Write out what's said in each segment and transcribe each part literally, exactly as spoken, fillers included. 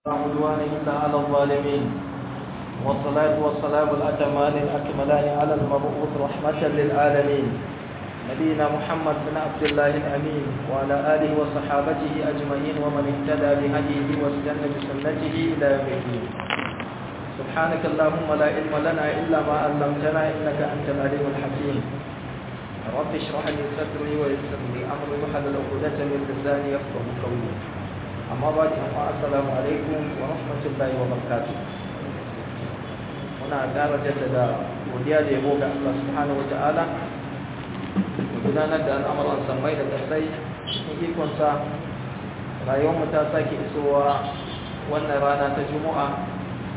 لا عدوان إلا على الظالمين والصلاة والسلام الأتمان الأكملان على المبعوث رحمة للعالمين نبينا محمد بن عبد الله الأمين وعلى آله وصحابته أجمعين ومن اهتدى بهديه واستنى بسنته إلى يوم الدين. سبحانك اللهم لا علم لنا إلا ما علمتنا إنك أنت العليم الحكيم. رب اشرح لي صدري ويسر لي أمري واحلل عقدة من لساني يفقهوا قولي. أما بعد السلام عليكم ورحمة الله وبركاته. muna ƙara jaddada godiya da yabo ga Allah subhanahu wata'ala da gudanar da al'amuran sammai da ƙasai cikin ikonsa. Rayuwarmu ta sake isowa wannan rana ta Juma'a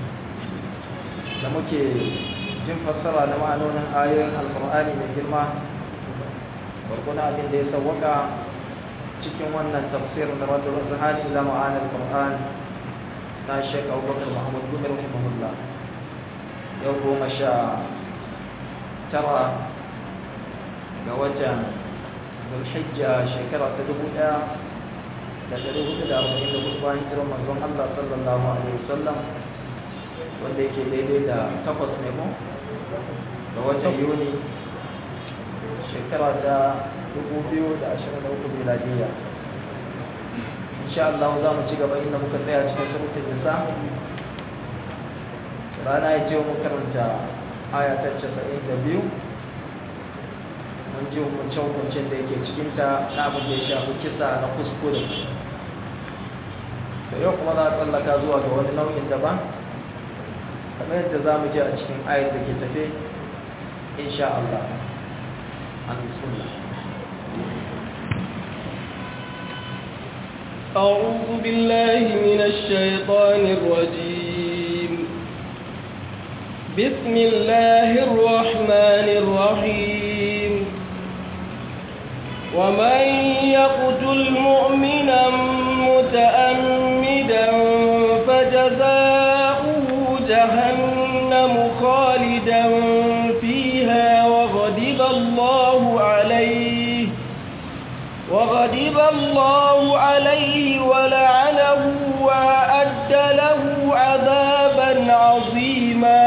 da muke jin fassara na ma'anonin ayoyin Alƙur'ani mai girma, barkuna abin da ya sawwaka cikin wannan tafsirin da Raddul Azhan ila ma'anil Qur'an na Sheikh Abubakar Muhammad Gumi rahimahullah. Yau goma sha tara ga watan Zulhijja shekara ta dubu ɗaya da ɗari hudu da arba'in da hudu bayan hijirar manzon Allah sallallahu alaihi wasallam, wanda yake daidai da takwas ne ko ga watan Yuni shekara ta dubu biyu da ashirin da uku miladiyya. Insha Allah za mu ci gaba inda muka tsaya cikin suratul Nisa. Rana ya ce mu karanta aya ta casa'in da biyu. Mun ji hukunce-hukuncen da yake cikinta na abin da ya shafi kisa na kuskure. Da yau kuma za a tsallaka zuwa ga wani nau'in daban, kamar yadda za mu ji a cikin ayar da ke tafe insha Allah. An bismillah. أعوذ بالله من الشيطان الرجيم. بسم الله الرحمن الرحيم. ومن يقتل مؤمنا متعمدا فجزاؤه جهنم خالدا فيها وغضب الله عليه وغضب الله عليه ولعنه وأعد له عذابا عظيما.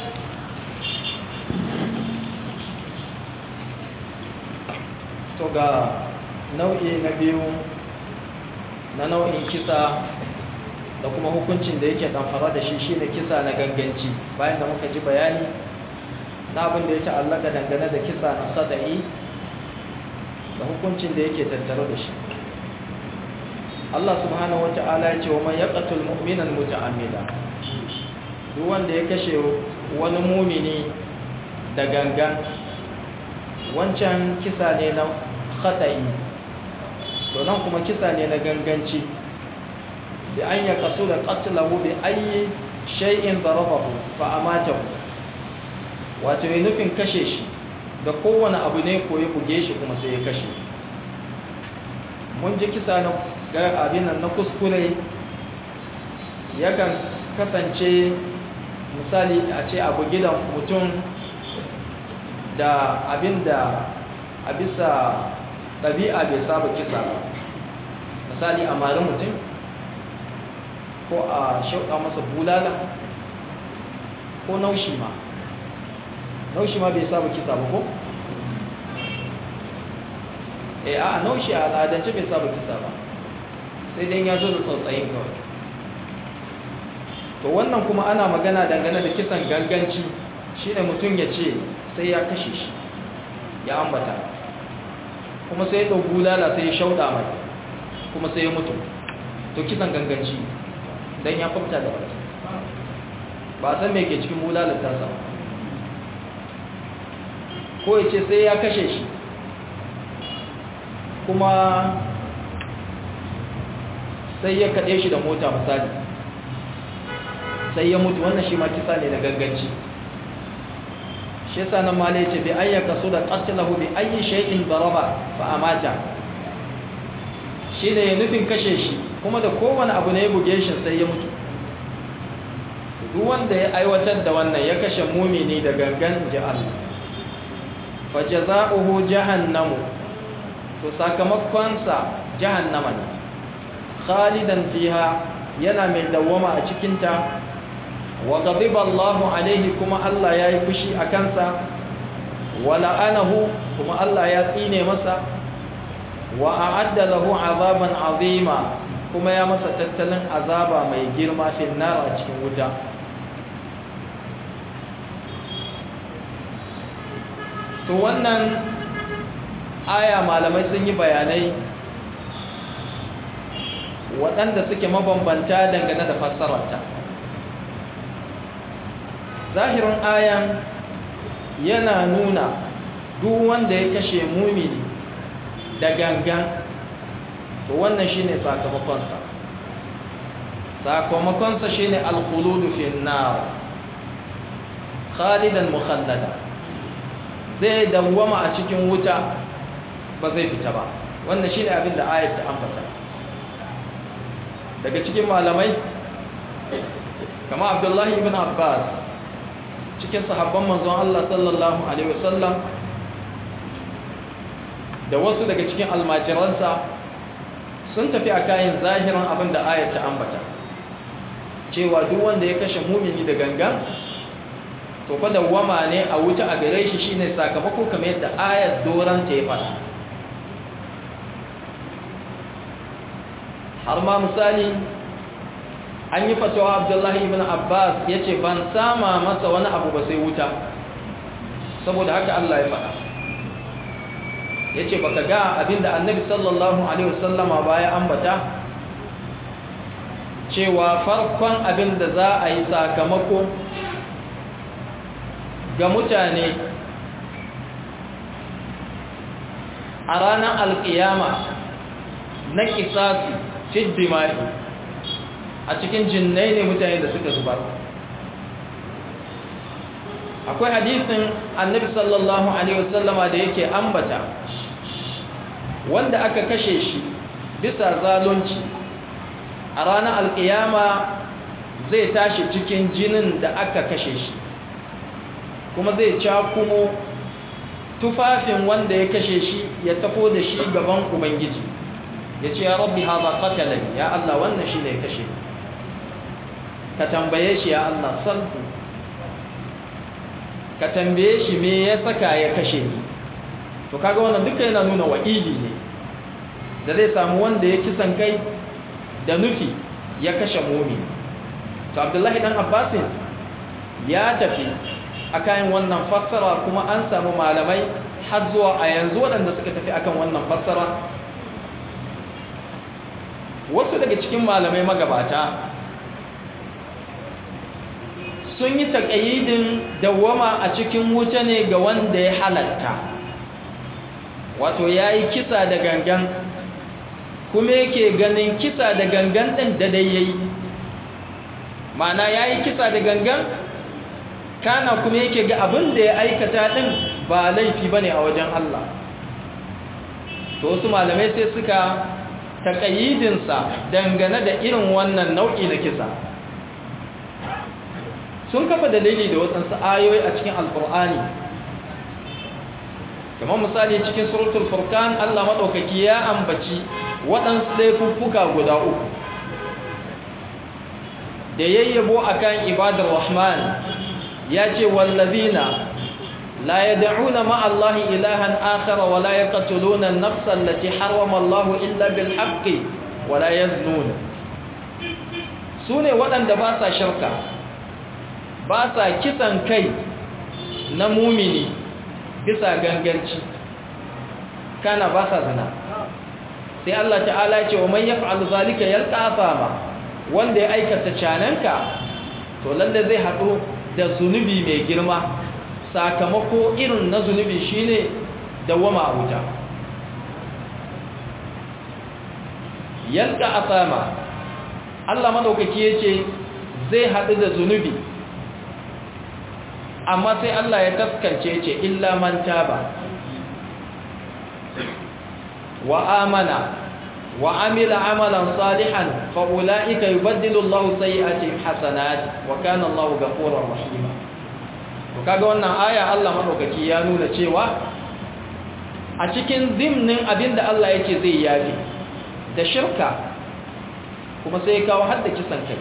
To ga nau'i na biyu na nau'in kisa da kuma hukuncin da yake damfara da shi shine kisa na ganganci. Bayan da muka ji bayani na abin da ya ta'allaka dangane da kisa na sada'i da hukuncin da yake tattare da shi, Allah subhanahu wata'ala ya ce wa man yaqtul mu'minan muta'ammida, duk wanda ya kashe wani mumini da gangan, wancan kisa ne na khata'i, to nan kuma kisa ne na ganganci. bi an yaqtula qatlahu bi ayyi shay'in darabahu fa amatahu, wato ne nufin kashe shi da kowane abu ne ko ya buge shi kuma sai ya kashe. Mun ji kisa na ga abin nan na kuskure yakan kasance misali a ce abu gidan mutum da abin da a bisa ɗabi'a bai saba kisa ba, misali a mari mutum ko a shauƙa masa bulala ko naushi ma naushi ma bai saba kisa ba ko? eh a naushi a al'adance bai saba kisa ba, sai dai ya zo da tsautsayin kawai. to wannan kuma ana magana dangane da kisan ganganci, shine mutum ya ce sai ya kashe shi, ya ambata kuma sai ya ɗau bulala sai ya shauɗa mai kuma sai ya mutu. to kisan ganganci don ya kwamta da wata ba san me ke cikin bulalar tasa, ko ya ce sai ya kashe shi kuma sai ya kaɗe shi da mota misali sai ya mutu. wannan shi ma kisa ne na ganganci. shi yasa nan ma ne ce bi ayyaka su da qatlahu bi ayyi shay'in daraba fa amata, shi ne ya nufin kashe shi kuma da kowane abu ne ya buge shi sai ya mutu. duk wanda ya aiwatar da wannan ya kashe mumini da gangan ji Allah, fa jazaohu jahannamu, to sakamakonsa jahannama ne, khalidan fiha yana mai dawwama a cikinta wa ghadiba Allahu alaihi kuma Allah yayi fushi a kansa wa la'anahu kuma Allah ya tsine masa wa a'adda lahu azaban azima kuma ya masa tattalin azaba mai girma fi nar a cikin wuta. To wannan aya malamai sun yi bayanai waɗanda suke mabambanta dangane da fassararta. Zahirin ayan yana nuna duk wanda ya kashe mumini da gangan, to wannan shine sakamakonsa. Sakamakonsa shine al-khuludu fi an-nar khalidan mukhallada, zai dawwama a cikin wuta ba zai fita ba. Wannan shine abin da ayat ta ambata. Daga cikin malamai kama Abdullahi ibn Abbas cikin sahabban manzon Allah sallallahu alaihi wasallam da wasu daga cikin almajiransa sun tafi a kayan zahirin abin da ayat ta ambata, cewa duk wanda ya kashe mumini da gangan to fa dawwama ne a wuta a gare shi, shine sakamako kamar yadda ayat doran ta yi fada. Har ma misali an yi fatawa Abdullahi ibn Abbas ya ce ban sama masa wani abu ba sai wuta, saboda haka Allah ya fada. Ya ce baka ga abinda annabi sallallahu alaihi wasallama baya ambata cewa farkon abinda za a yi sakamako ga mutane a ranar alkiyama na kisasi fiddimai a cikin jinnai ne mutane da suka zubar. Akwai hadisin annabi sallallahu alaihi wasallama da yake ambata wanda aka kashe shi bisa zalunci a ranar alkiyama zai tashi cikin jinin da aka kashe shi, kuma zai cakumo tufafin wanda ya kashe shi ya tafo da shi gaban ubangiji ya ce ya rabbi haza qatalani, ya Allah wannan shi ne ya kashe, ka tambaye shi ya Allah salhu, ka tambaye shi me ya saka ya kashe ni. To kaga wannan duka yana nuna wa'idi ne da zai samu wanda ya kisan kai da nufi ya kashe mumi. To Abdullahi dan Abbasin ya tafi akan wannan fassara, kuma an samu malamai har zuwa a yanzu waɗanda suka tafi akan wannan fassara. Wasu daga cikin malamai magabata sun yi taƙayyidin dawwama a cikin wuta ne ga wanda ya halatta, wato ya yi kisa da gangan kuma yake ganin kisa da gangan ɗin da dai ya yi, ma'ana ya yi kisa da gangan kana kuma yake ga abin da ya aikata ɗin ba laifi ba ne a wajen Allah. To wasu malamai sai suka taƙayyidinsa dangane da irin wannan nau'i na kisa. Sun kafa dalili da waɗansu ayoyi a cikin alkur'ani, kamar misali cikin suratul furqan Allah maɗaukaki ya ambaci waɗansu laifuffuka guda uku da yayyabo akan ibadar rahman. Ya ce wallazina la yad'una ma'a Allahi ilahan akhar wa la yaqtuluna an-nafsa allati harrama Allahu illa bil haqqi wa la yaznun. Sune waɗanda ba sa shirka, ba sa kisan kai na mumini bisa ganganci, kana ba sa zina. Sai Allah ta'ala ya ce wa man yaf'al zalika yalqa afama, wanda ya aikata cananka to lalle zai haɗu da zunubi mai girma, sakamako irin na zunubi shine dawama a wuta. Yalqa afama, Allah madaukaki yace zai haɗu da zunubi, amma sai Allah ya taskance ce illa man taba wa amana wa amila amalan salihan fa ulaika yubaddilu Allahu sayyi'atihim hasanat wa kana Allahu ghafurur rahim. To kaga wannan aya Allah madaukaki ya nuna cewa a cikin zimnin abinda Allah yake zai yafi da shirka kuma sai ya kawo hadda kisan kai,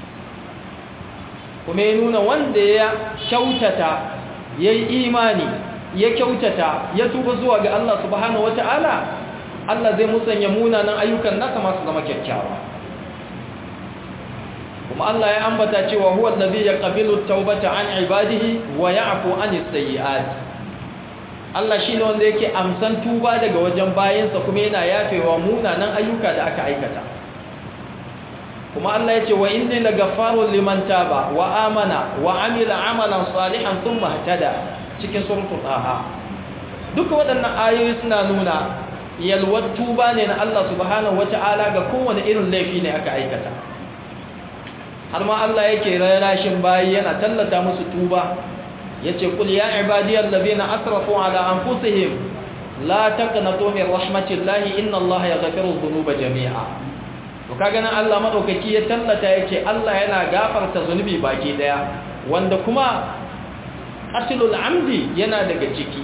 kuma ya nuna wanda ya kyautata ya yi imani ya kyautata ya tuba zuwa ga Allah subhanahu wata'ala, Allah zai musanya munanan ayyukan nasa masu zama kyakkyawa. kuma Allah ya ambata cewa huwa allazi yaqbilu at-taubata an ibadihi wa ya'fu anis sayyi'at. Allah shine wanda yake amsan tuba daga wajen bayinsa kuma yana yafewa munanan ayyuka da aka aikata. kuma Allah yace wa inni lagaffarun liman taba wa amana wa amila amalan salihan thumma ihtada cikin suratul Taha. duka waɗannan ayoyi suna nuna yalwar tuba ne na Allah subhanahu wata'ala ga kowane irin laifi ne aka aikata. har ma Allah yake rarashin bayi yana tallata musu tuba, yace qul ya ibadiyal ladina asrafu ala anfusihim la taqnatu min rahmatillahi inna Allaha yaghfiru dhunuba jami'a. to kaga nan Allah madaukaki ya tallata yace Allah yana gafarta zunubi baki daya, wanda kuma qatlul amdi yana daga ciki.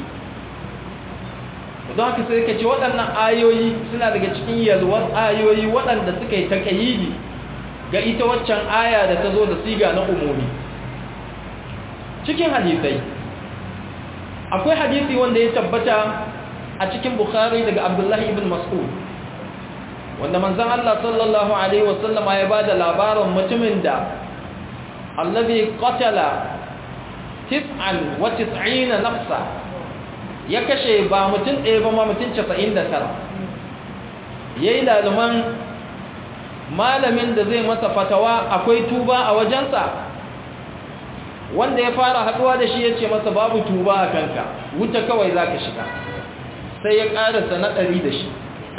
don haka sai kace waɗannan ayoyi suna daga cikin yalwar ayoyi waɗanda suka yi taqayidi ga ita waccan aya da ta zo da siga na umumi. cikin hadisai akwai hadisi wanda ya tabbata a cikin Bukhari daga Abdullahi ibn Mas'ud, wanda manzon Allah sallallahu alaihi wasallama ya bada labarin mutumin da allazi qatala tis'an wa tis'ina nafsa, ya kashe ba mutum ɗaya ba ma mutum casa'in da tara. yayi laluman malamin da zai masa fatawa akwai tuba a wajensa, wanda ya fara haduwa da shi ya ce masa babu tuba a kanka, wuta kawai za ka shiga. sai ya ƙarasa na ɗari da shi,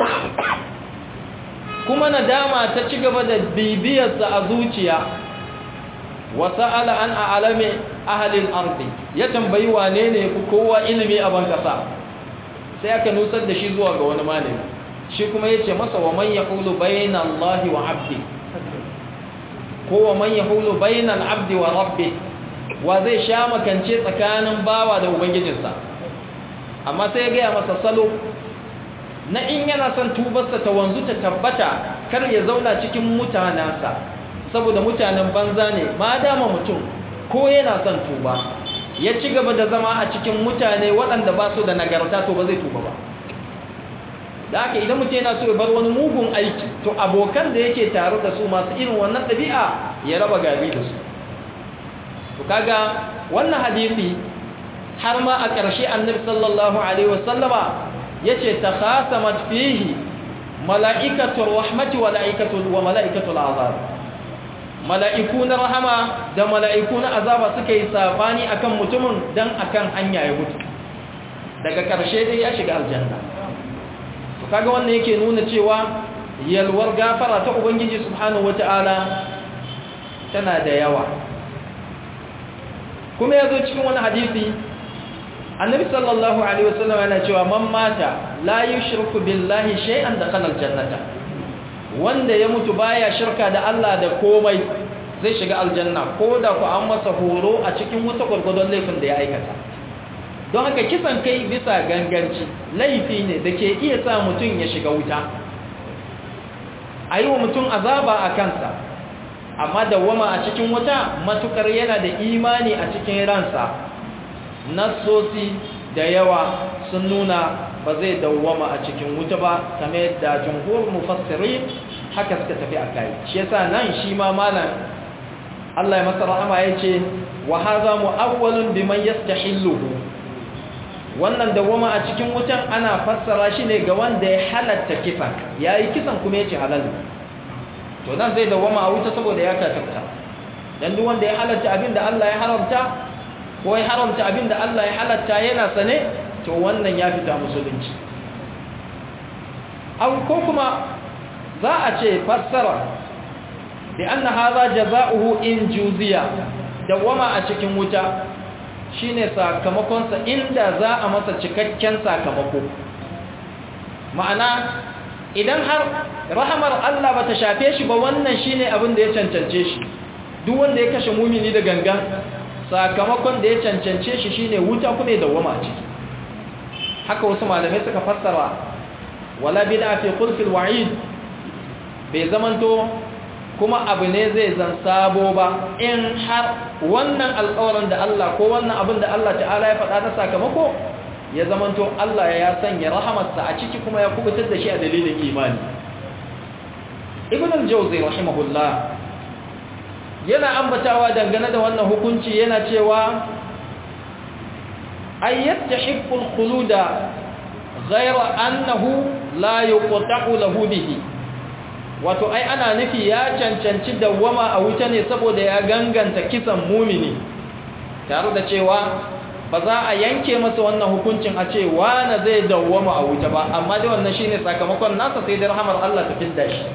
kuma nadama ta ci gaba da bibiyarsa a zuciya. wasa ala an a'alami ahalin ardi, ya tambayi wane ne ku kowa ilimi a ban kasa, sai aka nusar da shi zuwa ga wani malami, shi kuma ya ce masa wa man yahulu bayna Allahi wa abdi, ko wa man yahulu bayna al-abdi wa rabbi, wa zai sha makance tsakanin bawa da ubangijinsa. amma sai ya gaya masa salo na in yana son tubarsa ta wanzu ta tabbata, kar ya zauna cikin mutanensa, saboda mutanen banza ne. ma dama mutum ko yana son tuba ya ci gaba da zama a cikin mutane waɗanda ba su da nagarta, to ba zai tuba ba. da haka idan mutum yana so ya bar wani mugun aiki, to abokan da yake tare da su masu irin wannan ɗabi'a ya raba gari da su. to kaga wannan hadisi har ma a ƙarshe annabi sallallahu alaihi wasallama yace takhasamat fihi mala'ikatur rahmati wa mala'ikatul wa mala'ikatul azab. mala'iku na rahama da mala'iku na azaba suka yi sabani akan mutumin dan akan hanya ya mutu, daga ƙarshe dai ya shiga aljanna. to kaga wannan yake nuna cewa yalwar gafara ta ubangiji subhanahu wataala tana da yawa. kuma yazo cikin wani hadisi annabi sallallahu alaihi wasallam yana cewa man mata la yushriku billahi shay'an dakhala aljannata, wanda ya mutu baya shirka da Allah da komai zai shiga aljanna, ko da ku an masa horo a cikin wata gurgurdon laifin da ya aikata. don haka kisan kai bisa ganganci laifi ne da ke iya sa mutum ya shiga wuta, a yi wa mutum azaba a kansa, amma dawwama a cikin wuta matukar yana da imani a cikin ransa. nassosi da yawa sun nuna ba zai dawwama a cikin wuta ba, kamar yadda jumhur mufassirin haka suka tafi a kai. shi yasa nan shi ma malam Allah ya masa rahama yace wa hadha mu'awwalun biman yastahilluhu, wannan dawwama a cikin wutan ana fassara shi ne ga wanda ya halatta kisan, yayi kisan kuma yace halal, to nan zai dawwama a wuta saboda ya kafirta. dan duk wanda ya halatta abinda Allah ya haramta ko ya haramta abinda Allah ya halatta yana sane, to wannan ya fita musulunci. aw ko kuma za a ce fassara bi anna hadha jazaohu in juziya, dawama a cikin wuta shine sakamakon sa inda za a masa cikakken sakamako. ma'ana idan har rahamar Allah bata shafe shi ba, wannan shine abin da ya cancance shi. duk wanda ya kashe mumini da gangan, sakamakon da ya cancance shi shine wuta kuma ya dawama a ciki. haka wasu malamai suka fassara wala bid'a fi khulfil wa'id, bai zamanto kuma abu ne zai zan sabo ba in har wannan alƙawarin da Allah ko wannan abin da Allah ta'ala ya faɗa na sakamako ya zamanto Allah ya sanya rahamarsa a ciki kuma ya kubutar da shi a dalilin imani. Ibn al-Jawzi rahimahullah yana ambatawa dangane da wannan hukunci yana cewa ay yastahiqqu al-khuluda ghayra annahu la yuqta'u lahu bihi, wato ai ana nufi ya cancanci dawwama a wuta ne saboda ya ganganta kisan mumini, tare da cewa ba za a yanke masa wannan hukuncin a ce wani zai dawwama a wuta ba, amma dai wannan shine sakamakon nasa sai da rahmar Allah ta fidda shi.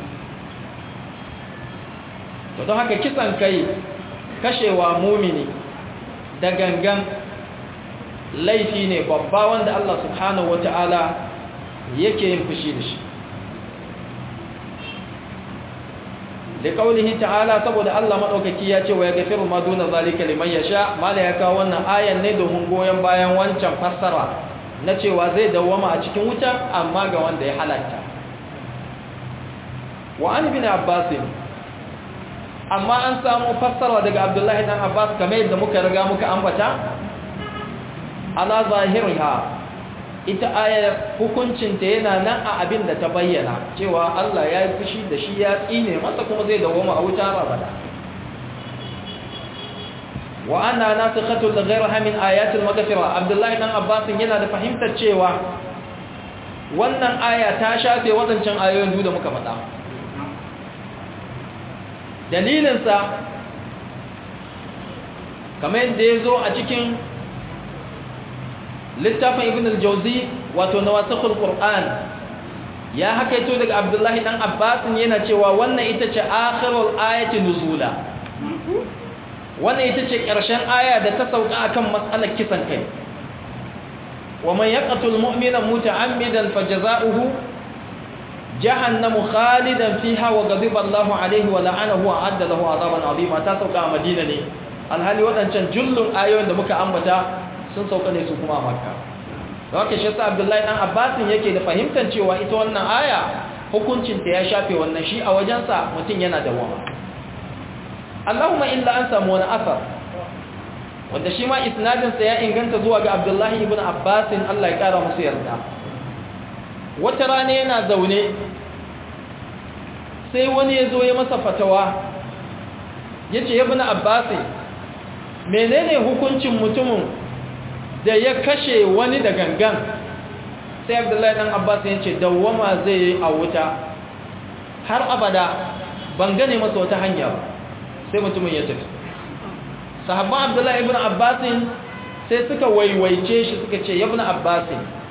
to don haka kisan kai kashewa mumini da gangan laifi ne babba wanda Allah subhanahu wata'ala yake yin fushi da shi. da kaulihi ta'ala saboda Allah madaukaki ya ce wa yaghfiru ma duna zalika liman yasha, mala ya kawo wannan ayan ne domin goyen bayan wancan fassara na cewa zai dawwama a cikin wuta amma ga wanda ya halatta. wa an ibn Abbas, amma an samu fassara daga Abdullahi dan Abbas kamar yadda muka riga muka ambata ala zahirha, ita ayar hukuncinta yana nan a abin da ta bayyana cewa Allah ya yi fushi da shi ya tsine masa kuma zai dawoma a wuta rabada. wa anna nasikhatul ghayraha min ayatil maghfira, Abdullahi dan Abbas yana da fahimtar cewa wannan aya ta shafe wadancan ayoyin da muka faɗa. dalilin sa kamar yadda ya zo a cikin littafin Ibn al-Jawzi wato nawasikhul Qur'an, ya hakaito daga Abdullahi dan Abbas yana cewa wannan ita ce akhirul ayati nuzula, wannan ita ce ƙarshen aya da ta sauka akan mas'alar kisan kai. wa man yaqtul mu'mina muta'ammidan fajaza'uhu jahannamu khalidan fiha wa ghadiba Allahu alayhi wa la'anahu wa adda lahu 'adaban 'azima. Ta sauka a Madina ne, alhali wadancan jullun ayoyin da muka ambata sun sauka ne su kuma a Makka. Da haka shi sa Abdullahi dan Abbas yake da fahimtar cewa ita wannan aya hukuncin ta ya shafe wannan, shi a wajensa mutum yana da wama. Allahumma illa an samu wani asar wanda shi ma isnadin sa ya inganta zuwa ga Abdullahi ibn Abbas, Allah ya kara musu yarda. Wata rana yana zaune sai wani ya zo ya masa fatawa, yace ya ibn Abbas, menene hukuncin mutumin da ya kashe wani da gangan? Sai Abdullahi dan Abbas ya ce dawwama zai yi a wuta har abada, ban gane masa wata hanya ba. Sai mutumin ya tafi. Sahabban Abdullahi ibn Abbas sai suka waiwaice shi suka ce ya ibn Abbas,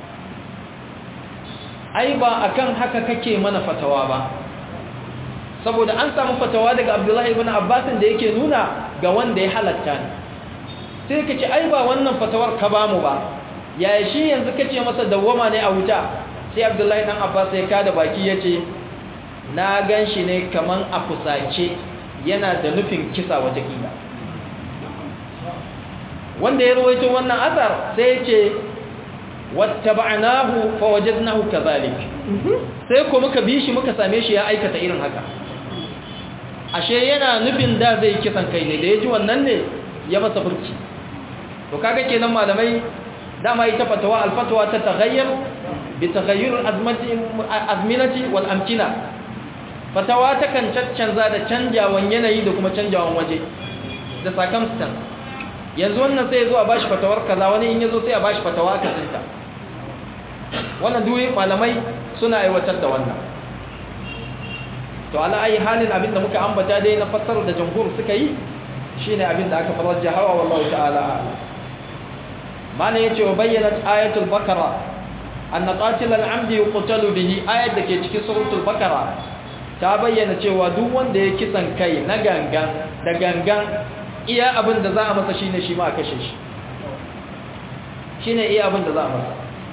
ai ba akan haka kake mana fatawa ba, saboda an samu fatawa daga Abdullahi ibn Abbas da yake nuna ga wanda ya halatta ne. sai ka ce ai ba wannan fatawar ka bamu ba, yaya shi yanzu kace masa dawwama ne a wuta? Sai Abdullahi dan Abbas ya kada baki yace na ganshi ne kaman a fusace yana da nufin kisa wata kila. Wanda ya rawaito wannan asar sai yace wattaba'nahu fawajadnahu kadhalik, sai ko muka bi shi muka same shi ya aikata irin haka. Ashe yana nufin da zai kisan kai ne, da yaji wannan ne ya masa furci. To kaga kenan malamai dama ita fatawa alfatwa ta taghayyur bi taghayyur azmati azminati wal amkina, fatawa ta kan cancanza da canjawan yanayi da kuma canjawan waje da circumstance. yanzu wannan sai ya zo a bashi fatawar kaza, wani in ya zo sai a bashi fatawa aka tsinta. Wannan duwi malamai suna aiwatar da wannan. To ala ayi halin abinda muka ambata dai na fassarar da jumhur suka yi shine abinda aka farajja hawa wallahu ta'ala a'lam. Mana yace wa bayyanat ayatul baqara anna qatil al-amdi yuqtalu bihi, ayat da ke cikin suratul baqara ta bayyana cewa duk wanda ya kisan kai na gangan da gangan iya abin da za a masa shine shi ma a kashe shi, shine iya abin da za a masa.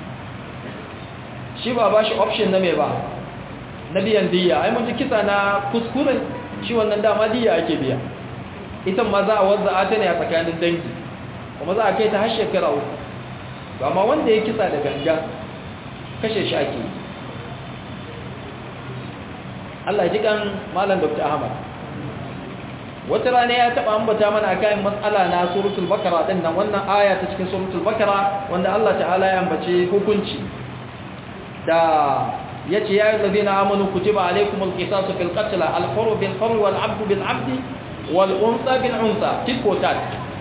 Shi ba ba shi option na me ba, na biyan diya. Ai mun ji kisa na kuskure, shi wannan dama diya ake biya, ita ma za a wazza ta ne a tsakanin dangi, kuma za a kai ta har shekara uku. Amma wanda ya kisa da ganga kashe shi ake yi. Allah ji kan malam Doctor Ahmad wata rana ya taba ambata mana akan matsala na suratul Baqara din nan wannan aya ta cikin suratul Baqara wanda Allah ta'ala ya ambace hukunci da yace ya ayyuhallazina amanu kutiba alaykumul qisasu fil qatl al-hurr bil hurr wal 'abdu bil 'abdi wal unsa bil unsa tikotat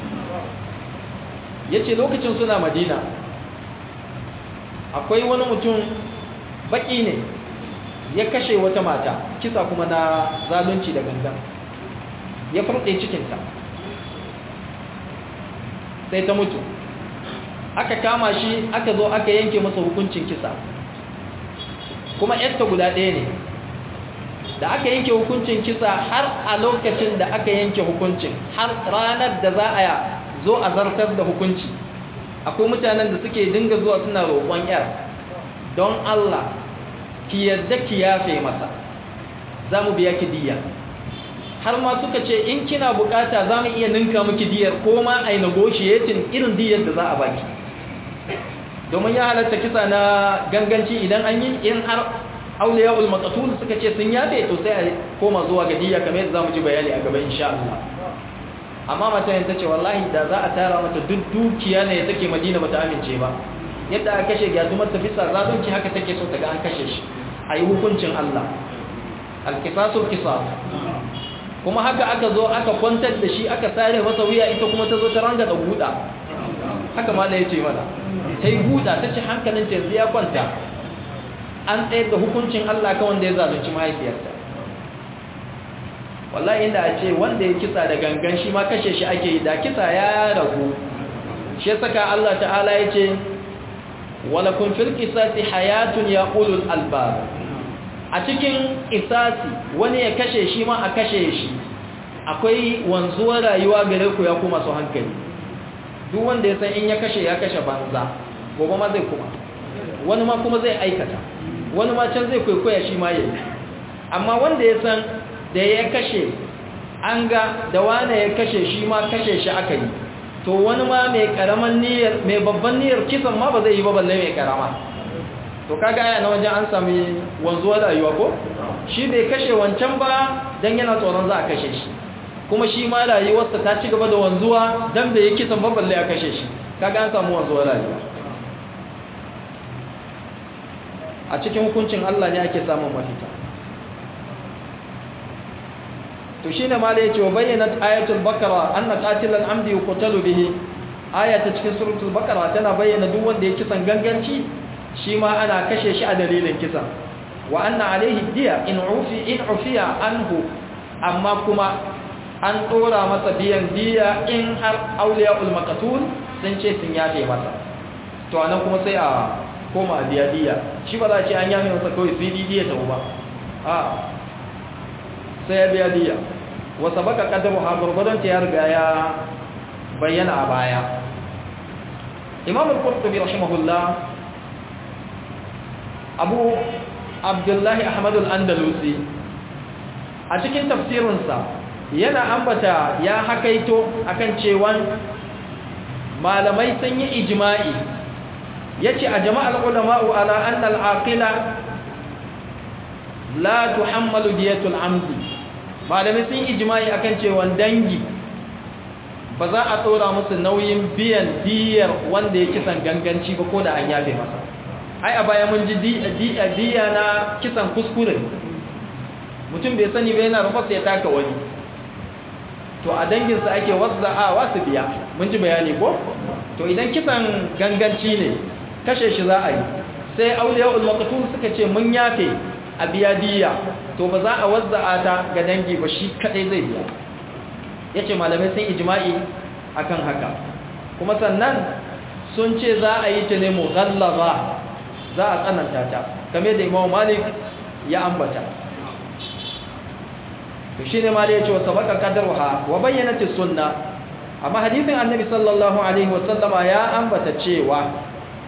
yace lokacin suna Madina akwai wani mutum baki ne ya kashe wata mata kisa kuma na zalunci da gangan ya furɗe cikinta sai ta mutu aka kama shi aka zo aka yanke masa hukuncin kisa kuma yarta guda ɗaya ne da aka yanke hukuncin kisa har a lokacin da aka yanke hukuncin har ranar da za a zo a zartar da hukunci akwai mutanen da suke dinga zuwa suna roƙon yar don Allah ki yadda ki yafe masa za mu biya ki diya har ma suka ce in kina bukata za mu iya ninka miki diyar ko ma a yi negotiating irin diyar da za a baki domin ya halatta kisa na ganganci idan an yi in har auliya ulmaqatul suka ce sun yafe to sai a koma zuwa ga diya kamar yadda za mu ji bayani a gaba insha Allah amma matan ta ce wallahi da za a tara mata duk dukiya ne take Madina bata amince ba yadda aka kashe gyazumar ta bisa zalunci haka take so ta ga an kashe shi ayi hukuncin Allah al-qisasul qisas kuma haka aka zo aka kwantar da shi aka sare masa wuya ita kuma ta zo ta ranga da guda haka ma da yace mana sai guda ta ci hankalin ta ya kwanta an tsayar da hukuncin Allah kan wanda ya zalunci mahaifiyarsa wallahi inda a ce wanda ya kisa da gangan shi ma kashe shi ake yi da kisa ya ragu shi saka Allah ta'ala yace walakum fil qisasi hayatun ya ulul albab a cikin qisasi wani ya kashe shi ma a kashe shi akwai wanzuwar rayuwa gare ku ya kuma su hankali duk wanda ya san in ya kashe ya kashe banza gobe ma zai kuma wani ma kuma zai aikata wani ma can zai kwaikwaya shi ma yayi amma wanda ya san da ya kashe an ga da wane ya kashe shi ma kashe shi aka yi to wani ma mai karaman niyyar mai babban niyyar kisan ma ba zai yi ba balle mai karama to kaga aya na wajen an sami wanzuwar rayuwa ko shi bai kashe wancan ba dan yana tsoron za a kashe shi kuma shi ma rayuwarsa ta ci gaba da wanzuwa dan bai yi kisan ba balle a kashe shi kaga an samu wanzuwar rayuwa a cikin hukuncin Allah ne ake samun mafita to shine ma da yace wa bayyana ayatul baqara anna qatilal amdi yuqtalu bihi ayata cikin suratul baqara tana bayyana duk wanda ya kisan ganganci shi ma ana kashe shi a dalilin kisan wa anna alaihi diya in ufi in ufiya anhu amma kuma an dora masa biyan diya in har awliyaul maqtul sun ce sun yafe masa to anan kuma sai a koma biya diya shi ba za a ce an yafe masa kawai sai diya ta ba a sai ya biya diya wasa baka kadaru ha gurgudan ta ya riga ya bayyana a baya imam al-qurtubi rahimahullah abu abdullahi ahmad al-andalusi a cikin tafsirinsa yana ambata ya hakaito akan cewa malamai sun yi ijma'i yace a jama'al ulama'u ala anna al-aqila la tuhammalu diyatul amdi malamai sun ijma'i akan cewa dangi ba za a tsora musu nauyin biyan diyar wanda ya kisan ganganci ba ko da an yafe masa ai a baya mun ji diya na kisan kuskure mutum bai sani ba yana rufa sai ya taka wani to a danginsa ake wazza'awa su biya mun ji bayani ko to idan kisan ganganci ne kashe shi za a yi sai auliyaul maqtul suka ce mun yafe a biya diya to ba za a wazza'a ta ga dangi ba shi kadai zai biya yace malamai sun ijma'i akan haka kuma sannan sun ce za a yi ta ne mughallaba za a tsananta ta kamar da Imam Malik ya ambata to shine ma da yace wa sabaka qadruha wa bayyanat as-sunnah amma hadisin annabi sallallahu alaihi wasallama ya ambata cewa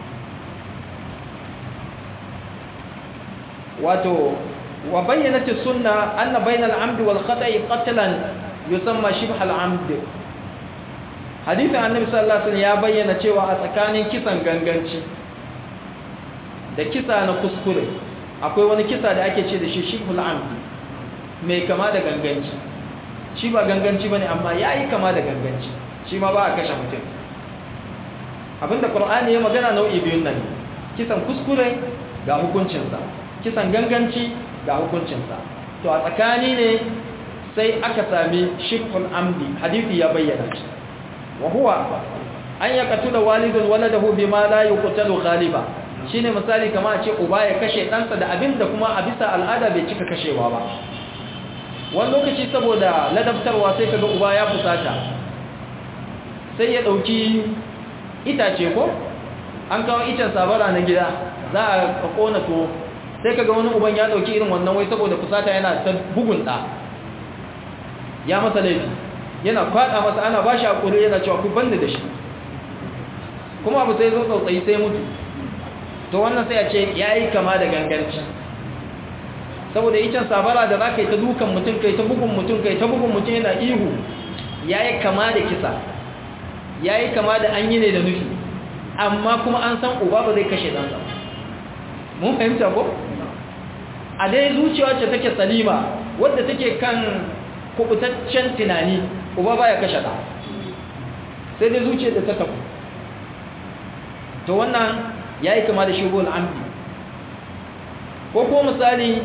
wato wa bayyanat as-sunnah anna bayna al-'amd wal khata'i qatlan yusamma shibh al-'amd hadisin annabi sallallahu alaihi wasallam ya bayyana cewa a tsakanin kisan ganganci da kisa na kuskure akwai wani kisa da ake ce da shi shibh al-'amd mai kama da ganganci shi ba ganganci bane amma yayi kama da ganganci shi ma ba a kashe mutum abinda Qur'ani ya magana nau'i biyun nan kisan kuskure ga hukuncinsa kisan ganganci ga hukuncinsa to a tsakani ne sai aka sami shirkul amdi hadisi ya bayyana shi wa huwa an yaqtula walidun waladahu bima la yuqtalu ghaliba shine misali kamar a ce uba ya kashe ɗansa da abinda kuma a bisa al'ada bai cika kashewa ba wani lokaci saboda ladabtarwa sai kaga uba ya fusata sai ya dauki itace ko an kawo icen sabara na gida za a kona to sai kaga wani uban ya dauki irin wannan wai saboda fusata yana ta bugun da ya masa laifi yana kwada masa ana bashi hakuri yana cewa ku banda da shi kuma abu sai zo tsautsayi sai mutu to wannan sai a ce yayi kama da ganganci saboda icen sabara da zaka yi ta dukan mutum kai ta bugun mutum kai ta bugun mutum yana ihu yayi kama da kisa yayi kama da an yi ne da nufi amma kuma an san uba ba zai kashe dan sa mun fahimta ko a dai zuciya ce take salima wadda take kan kubutaccen tunani uba baya kashe da sai dai zuciya da ta tafi to wannan yayi kama da shubul amdi ko ko misali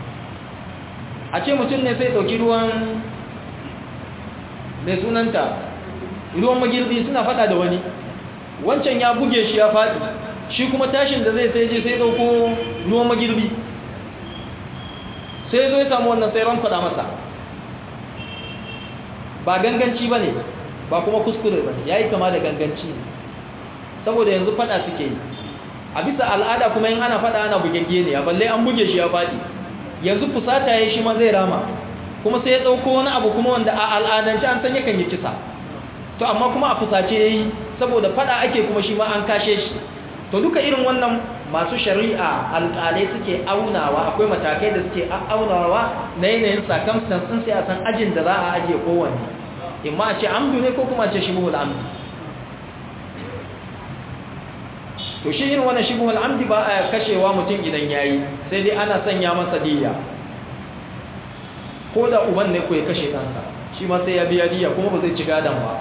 a ce mutum ne sai dauki ruwan mai sunanta ruwan magirbi suna fada da wani wancan ya buge shi ya fadi shi kuma tashin da zai sai je sai dauko ruwan magirbi sai zo ya samu wannan sai ran fada masa ba ganganci bane ba kuma kuskure bane yayi kama da ganganci saboda yanzu fada suke yi a bisa al'ada kuma in ana fada ana bugegge ne a balle an buge shi ya fadi yanzu fusata yayi shi ma zai rama kuma sai ya dauko wani abu kuma wanda a al'adance an san yakan yi kisa to amma kuma a fusace yayi saboda fada ake kuma shi ma an kashe shi to duka irin wannan masu shari'a alƙalai suke aunawa akwai matakai da suke aunawa na yanayin circumstance din sai a san ajin da za a ajiye kowanne imma a ce amdu ne ko kuma a ce shibhul amdi to shi irin wannan shibhul amdi ba a kashewa mutum idan yayi sai dai ana sanya masa diyya ko da uban ne ko ya kashe kansa shi ma sai ya biya diyya kuma ba zai ci gadan ba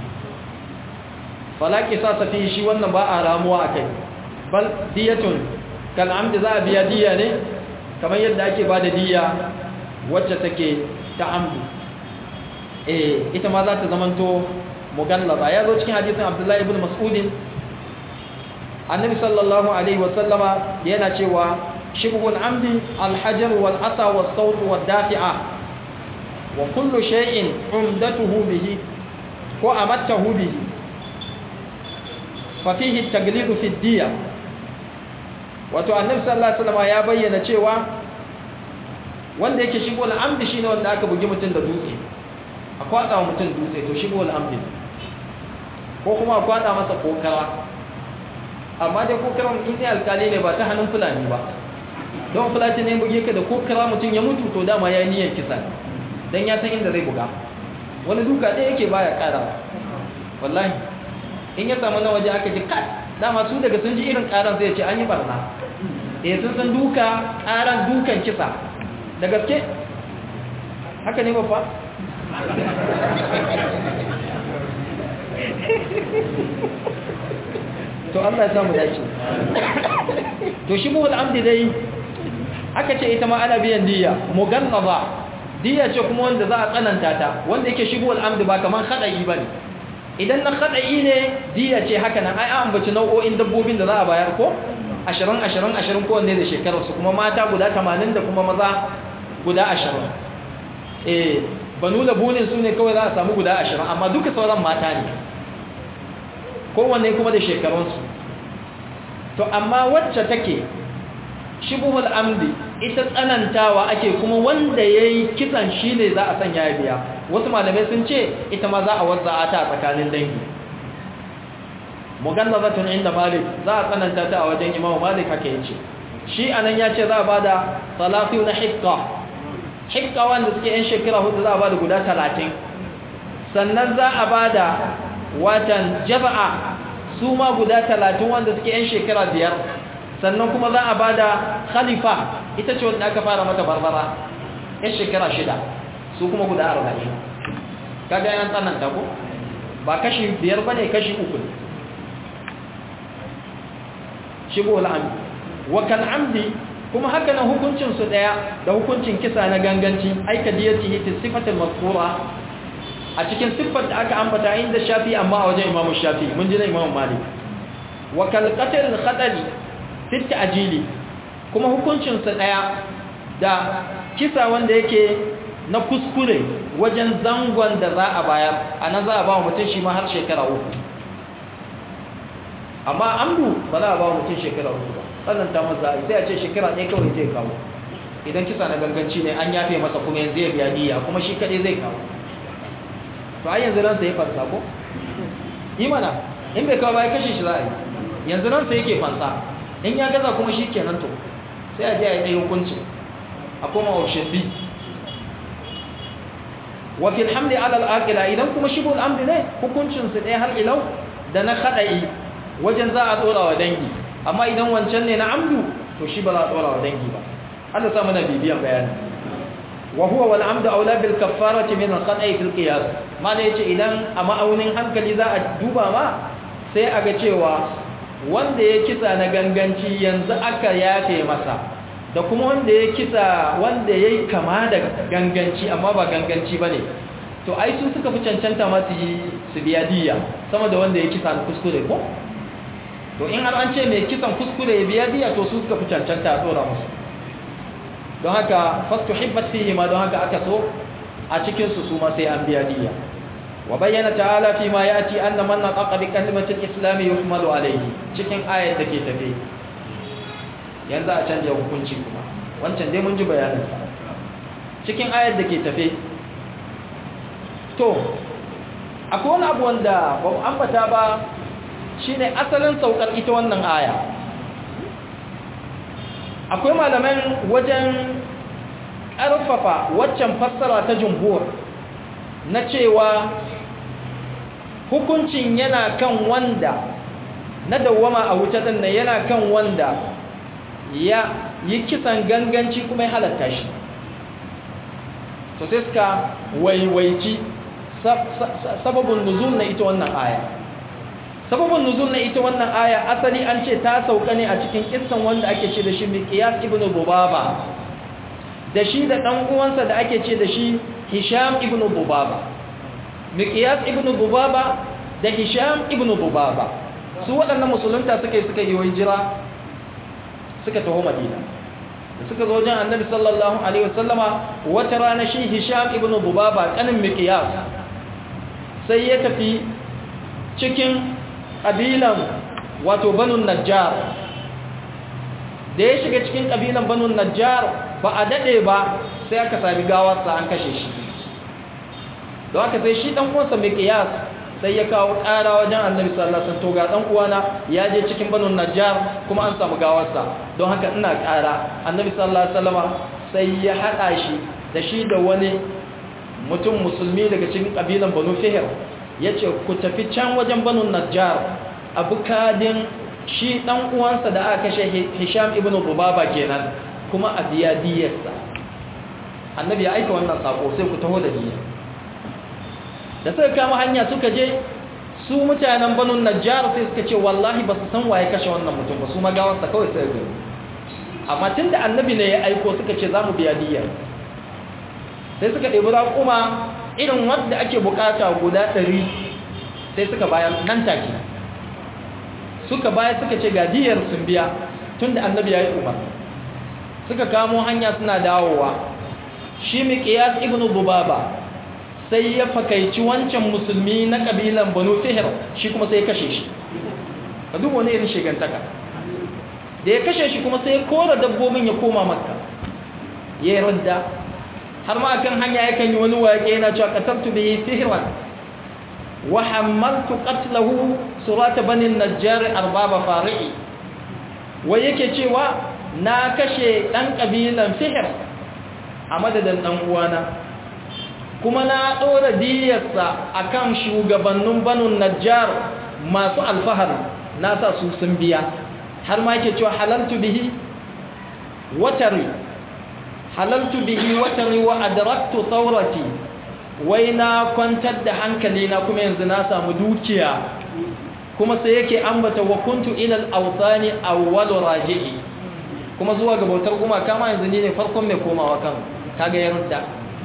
falaki sa safi shi wannan ba a ramuwa akai bal diyatun kal amdi za a biya diyya ne kamar yadda ake bada diyya wacce take ta amdi eh ita ma za ta zamanto mugallaba ya zo cikin hadisin Abdullahi ibn Mas'ud annabi sallallahu alaihi wasallama yana cewa shibhul amdi al-hajar wal asa was sawt wad dafi'a wa kullu shay'in umdatuhu bihi ko amattahu bihi fa fihi at-taglidu fi ad-diya wato annabi sallallahu alaihi wasallama ya bayyana cewa wanda yake shibhul amdi shine wanda aka bugi mutun da dutse a kwada mutun dutse to shibhul amdi ko kuma a kwada masa kokara amma dai kokaran in dai alkali ne ba ta hannun fulani ba don fulani ne buge ka da kokara mutum ya mutu to dama ya niyyar kisa dan ya san inda zai buga wani duka ɗaya yake baya ƙara wallahi in ya samu na waje aka ji kat dama su daga sun ji irin ƙaran zai ce an yi barna eh sun san duka ƙaran dukan kisa da gaske haka ne babba to Allah ya samu dace to shibhul amdi dai aka ce ita ma ana biyan diya mugannaba diya ce kuma wanda za a tsananta ta wanda yake shibhul amdi ba kaman khada'i bane idan na khada'i ne diya ce haka nan ai an ambaci nau'o'in dabbobin da za a bayar ko ashirin ashirin ashirin ko wanne da shekarar su kuma mata guda tamanin da kuma maza guda ashirin eh banu labunin su ne kawai za a samu guda ashirin amma duka sauran mata ne kowanne kuma da shekarunsu to amma wacce take shibhul amdi ita tsanantawa ake kuma wanda yayi kisan shine za a sanya ya biya wasu malamai sun ce ita ma za a wazza ta tsakanin dangi mugannazatun inda malik za a tsananta ta a wajen imamu malik haka yace shi anan ya ce za a bada salatu na hikka hikka wanda suke yan shekara hudu za a bada guda talatin sannan za a bada watan jaba'a su ma guda talatin wanda suke yan shekara biyar sannan kuma za a bada khalifa ita ce wanda aka fara mata barbara ya shekara shida su kuma guda arba'in kaga yan tsananta ko ba kashi biyar bane kashi uku shigo al'amdi wa kal amdi kuma haka nan hukuncin su daya da hukuncin kisa na ganganci aika diyati fi sifatil mazkura a cikin siffar da aka ambata inda Shafi amma a wajen Imam Shafi mun ji na Imam Malik wa kal qatl khadali fi ta'jili kuma hukuncin su daya da kisa wanda yake na kuskure wajen zangon da za a bayar anan za a ba mutum shi ma har shekara uku amma amdu ba za a ba mutum shekara uku ba sannan ta maza sai a ce shekara ɗaya kawai zai kawo idan kisa na ganganci ne an yafe masa kuma yanzu ya biya niyya kuma shi kaɗai zai kawo to ai yanzu ransa ya fansa ko yi mana in bai kawo ba ya kashe shi za a yi yanzu ransa yake fansa in ya gaza kuma shi kenan to sai a je a yi ɗaya hukunci a koma option B wa fil hamli ala al-aqila idan kuma shibul amri ne hukuncin su ɗaya har ilau da na khada'i wajen za a tsora wa dangi amma idan wancan ne na amdu to shi ba za a tsora wa dangi ba Allah sa mana bibiyan bayani wa huwa wal amdu aula bil kaffarati min al khada'i fil qiyas mana yace idan a ma'aunin hankali za a duba ma sai a ga cewa wanda ya kisa na ganganci yanzu aka yafe masa da kuma wanda ya kisa wanda yayi kama da ganganci amma ba ganganci bane to ai su suka fi cancanta masu yi su biya diya sama da wanda ya kisa na kuskure ko to in har an ce mai kisan kuskure ya biya diya to su suka fi cancanta a tsora musu don haka fastu hibbat fihi ma don haka aka so a cikin su su ma sai an biya diya wa bayyana ta'ala fi ma yati anna man naqa bi kalimati al-islam yuhmalu alayhi cikin ayat da ke tafe yanzu a canja hukunci kuma wancan dai mun ji bayanin sa cikin ayat da ke tafe to akwai wani abu wanda ba mu ambata ba shine asalin saukar ita wannan aya akwai malaman wajen ƙarfafa waccan fassara ta jumhur na cewa hukuncin yana kan wanda na dawwama a wuta din nan yana kan wanda ya yi kisan ganganci kuma ya halatta shi to sai suka waiwaici sababin nuzul na ita wannan aya sababin nuzul na ita wannan aya asali an ce ta sauka ne a cikin kissan wanda ake ce da shi Miqyas ibn Bubaba da shi da dan uwansa da ake ce da shi Hisham ibn Bubaba Miqyas ibn Bubaba da Hisham ibn Bubaba su waɗannan musulunta suka yi suka yi hijira suka taho Madina da suka zo wajen Annabi sallallahu alaihi wasallama wata rana shi Hisham ibn Bubaba kanin Miqyas sai ya tafi cikin ƙabilan wato Banu Najjar da ya shiga cikin ƙabilan Banu Najjar ba a daɗe ba sai aka sami gawarsa an kashe shi don haka sai shi ɗan uwansa Miqyas sai ya kawo ƙara wajen Annabi sallallahu alaihi wasallam to ga ɗan uwana ya je cikin Banu Najjar kuma an samu gawarsa don haka ina ƙara Annabi sallallahu alaihi wasallam sai ya haɗa shi da shi da wani mutum musulmi daga cikin ƙabilan Banu Fihr yace ku tafi can wajen Banu Najjar abu kadin shi dan uwansa da aka kashe Hisham ibn Bubaba kenan kuma a biya diyarsa Annabi ya aika wannan sako sai ku taho da diya da suka kama hanya suka je su mutanen Banu Najjar sai suka ce wallahi ba su san waye kashe wannan mutum ba su magawarsa kawai sai ga amma tunda Annabi ne ya aiko suka ce za mu biya diyar sai suka ɗebi raƙuma irin wanda ake bukata guda ɗari sai suka bayar nan take suka bayar suka ce gadiyar sun biya tunda Annabi ya yi umar suka kamo hanya suna dawowa shi Miqyas ibn Bubaba sai ya fakaici wancan musulmi na kabilan Banu Fihr shi kuma sai ya kashe shi ka duba wani irin shigantaka da ya kashe shi kuma sai ya kora dabbobin ya koma Makka ya yi radda har ma akan hanya yakan yi wani waƙe yana cewa qatabtu bihi sihran wa hamaltu qatlahu surata bani najjar arbaba fari'i wai yake cewa na kashe dan kabilan Fihr a madadin dan uwana kuma na dora diyarsa akan shugabannin banu najjar masu alfahar na sa su sun biya har ma yake cewa halaltu bihi watari halaltu bihi watani wa adraktu thawrati wai na kwantar da hankali na kuma yanzu na samu dukiya kuma sai yake ambata wa kuntu ila al-awthani awwal raji'i kuma zuwa ga bautar gumaka ma yanzu ne farkon mai komawa kan kaga yarda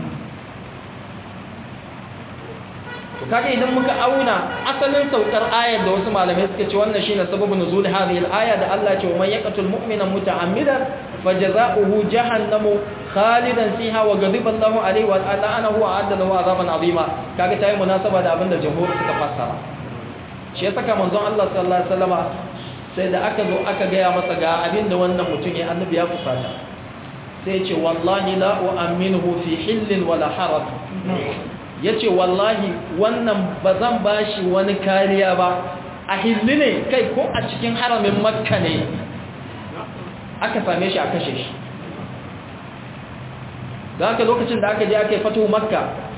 to kaga idan muka auna asalin saukar ayar da wasu malamai suka ce wannan shine sababun nuzul hadhihi al-aya da Allah ce wa man yaqtul mu'mina muta'ammidan fajaza'uhu jahannamu khalidan fiha wa ghadiba Allahu alayhi wa la'anahu wa adda lahu 'adaban 'azima kaga tayi munasaba da abinda jumhur suka fassara shi yasa ka manzon Allah sallallahu alaihi wasallama sai da aka zo aka ga ya masa ga abinda wannan mutum ya annabi ya fusata sai ya ce wallahi la u'minuhu fi hillin wala haram yace wallahi wannan bazan bashi wani kariya ba a hilli ne kai ko a cikin haramin makka ne aka same shi a kashe shi da haka lokacin da aka je aka yi fatu makka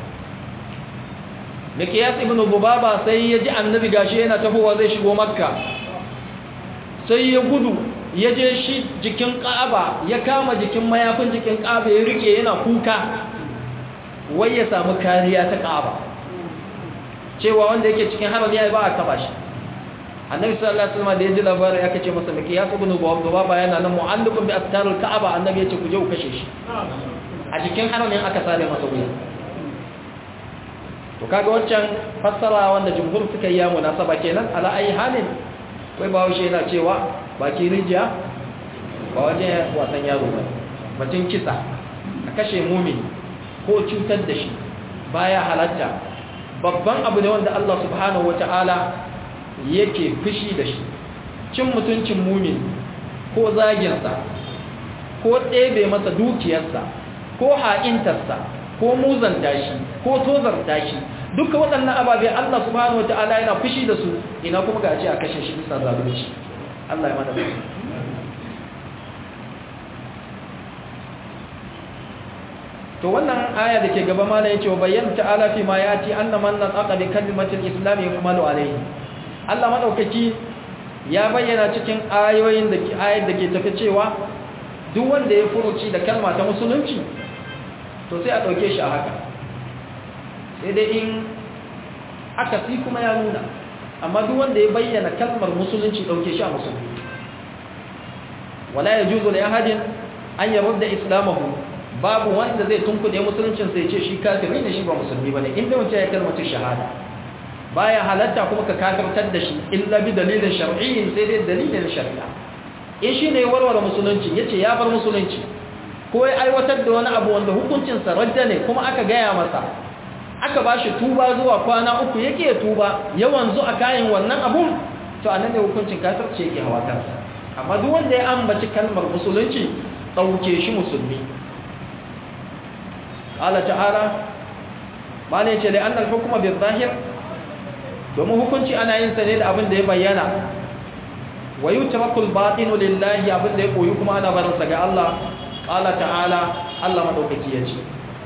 Mikiyas ibn Bubaba sai ya ji annabi gashi yana tafowa zai shigo makka sai ya gudu ya je shi jikin Ka'aba ya kama jikin mayafin jikin Ka'aba ya rike yana kuka wai ya samu kariya ta Ka'aba cewa wanda yake cikin harami ya ba a taba shi annabi sallallahu alaihi wasallam da ya ji labarin ya kace masa Mikiyas ibn Bubaba yana nan mu'allaqun bi astarul Ka'aba annabi ya ce ku je ku kashe shi a jikin haramin aka sare masa wuya to kaga wancan fassara wanda jumhur suka yi ya munasaba kenan ala ayi halin wai ba wuce yana cewa baki rijiya ba waje wasan yaro ba batun kisa a kashe mumini ko cutar da shi baya halatta babban abu ne wanda Allah subhanahu wataala yake fushi da shi cin mutuncin mumini ko zaginsa ko ɗebe masa dukiyarsa ko ha'intarsa ko muzanta shi ko tozarta shi duka waɗannan ababe Allah subhanahu wataala yana fushi da su ina kuma ga ce a kashe shi bisa zalunci Allah ya mana fushi to wannan aya da ke gaba mana yace wa bayyana ta'ala fi ma yati anna man naqa bi kalimatil islam yumalu alayhi Allah madaukaki ya bayyana cikin ayoyin da ayat da ke tafi cewa duk wanda ya furuci da kalma ta musulunci to sai a ɗauke shi a haka sai dai in aka fi kuma ya nuna amma duk wanda ya bayyana kalmar musulunci ɗauke shi a musulunci wala ya juzo da yahadin an yi rudda islamahu babu wanda zai tunkuɗe musuluncin sai ce shi kafiri ne shi ba musulmi ba ne inda wancan ya kalmata shahada baya halatta kuma ka kafirtar da shi illa bi dalilin shar'iyyin sai dai dalilin shari'a in shi ne warware musulunci ya ce ya bar musulunci ko ya aiwatar da wani abu wanda hukuncinsa radda ne kuma aka gaya masa aka ba shi tuba zuwa kwana uku yake tuba yawan zu a kayan wannan abun to a nan ne hukuncin kafirci yake hawa kansa amma duk wanda ya ambaci kalmar musulunci ɗauke shi musulmi Allah ta'ala ma ne ce da annal hukuma bil zahir domin hukunci ana yin sa ne da abin da ya bayyana wa yutrakul batinu lillahi abin da ya koyi kuma ana barin sa ga Allah qala ta'ala Allah madaukaki yace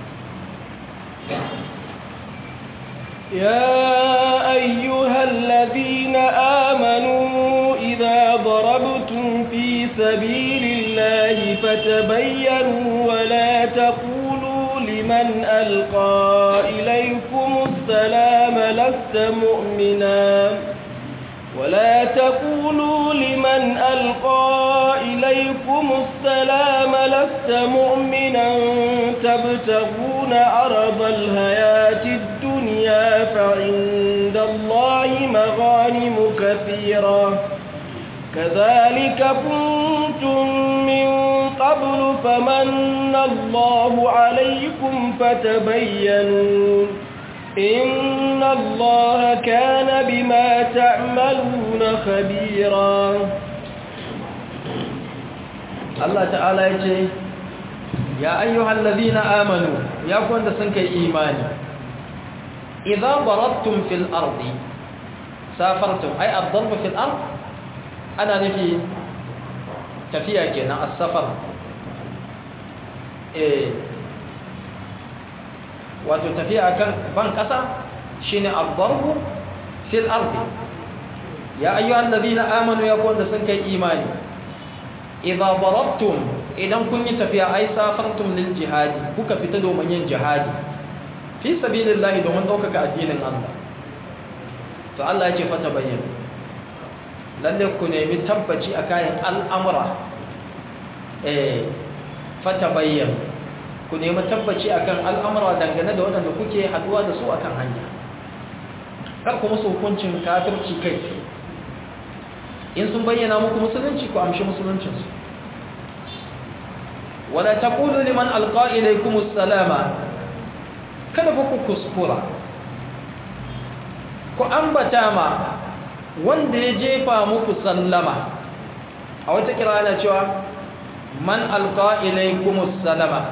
ya ayyuhalladhina amanu idha darabtum fi sabilillahi fatabayyanu wa la taqulu liman alqa ilaykum assalama lasta mu'mina ولا تقولوا لمن ألقى إليكم السلام لست مؤمنا تبتغون عرض الحياة الدنيا فعند الله مغانم كثيرة كذلك كنتم من قبل فمن الله عليكم فتبينوا إن الله كان بما تعملون خبيرا الله تعالى يقول يا أيها الذين آمنوا يا كنت سنك إيمان إذا ضربتم في الأرض سافرتم أي الضرب في الأرض أنا نفي تفيا كنا السفر إيه wato tafiya akan ban kasa shine ad-darbu fil ardi ya ayyuhal ladina amanu ya kun da sun kai imani idza darabtum idan kun yi tafiya ai safartum lil jihadi kuka fita domin yin jihadi fi sabilillahi domin daukaka addinin Allah to Allah ya ce fata bayyana lalle ku nemi tabbaci a kayan al'amura eh fata bayyana ku nemi tabbaci akan al'amura dangane da waɗanda kuke haduwa da su akan hanya kar ku musu hukuncin kafirci kai in sun bayyana muku musulunci ku amshi musuluncinsu wala taqulu liman alqa ilaykumus salama kada ku kuskura ku ambata ma wanda ya jefa muku sallama a wata kira ana cewa man alqa ilaykumus salama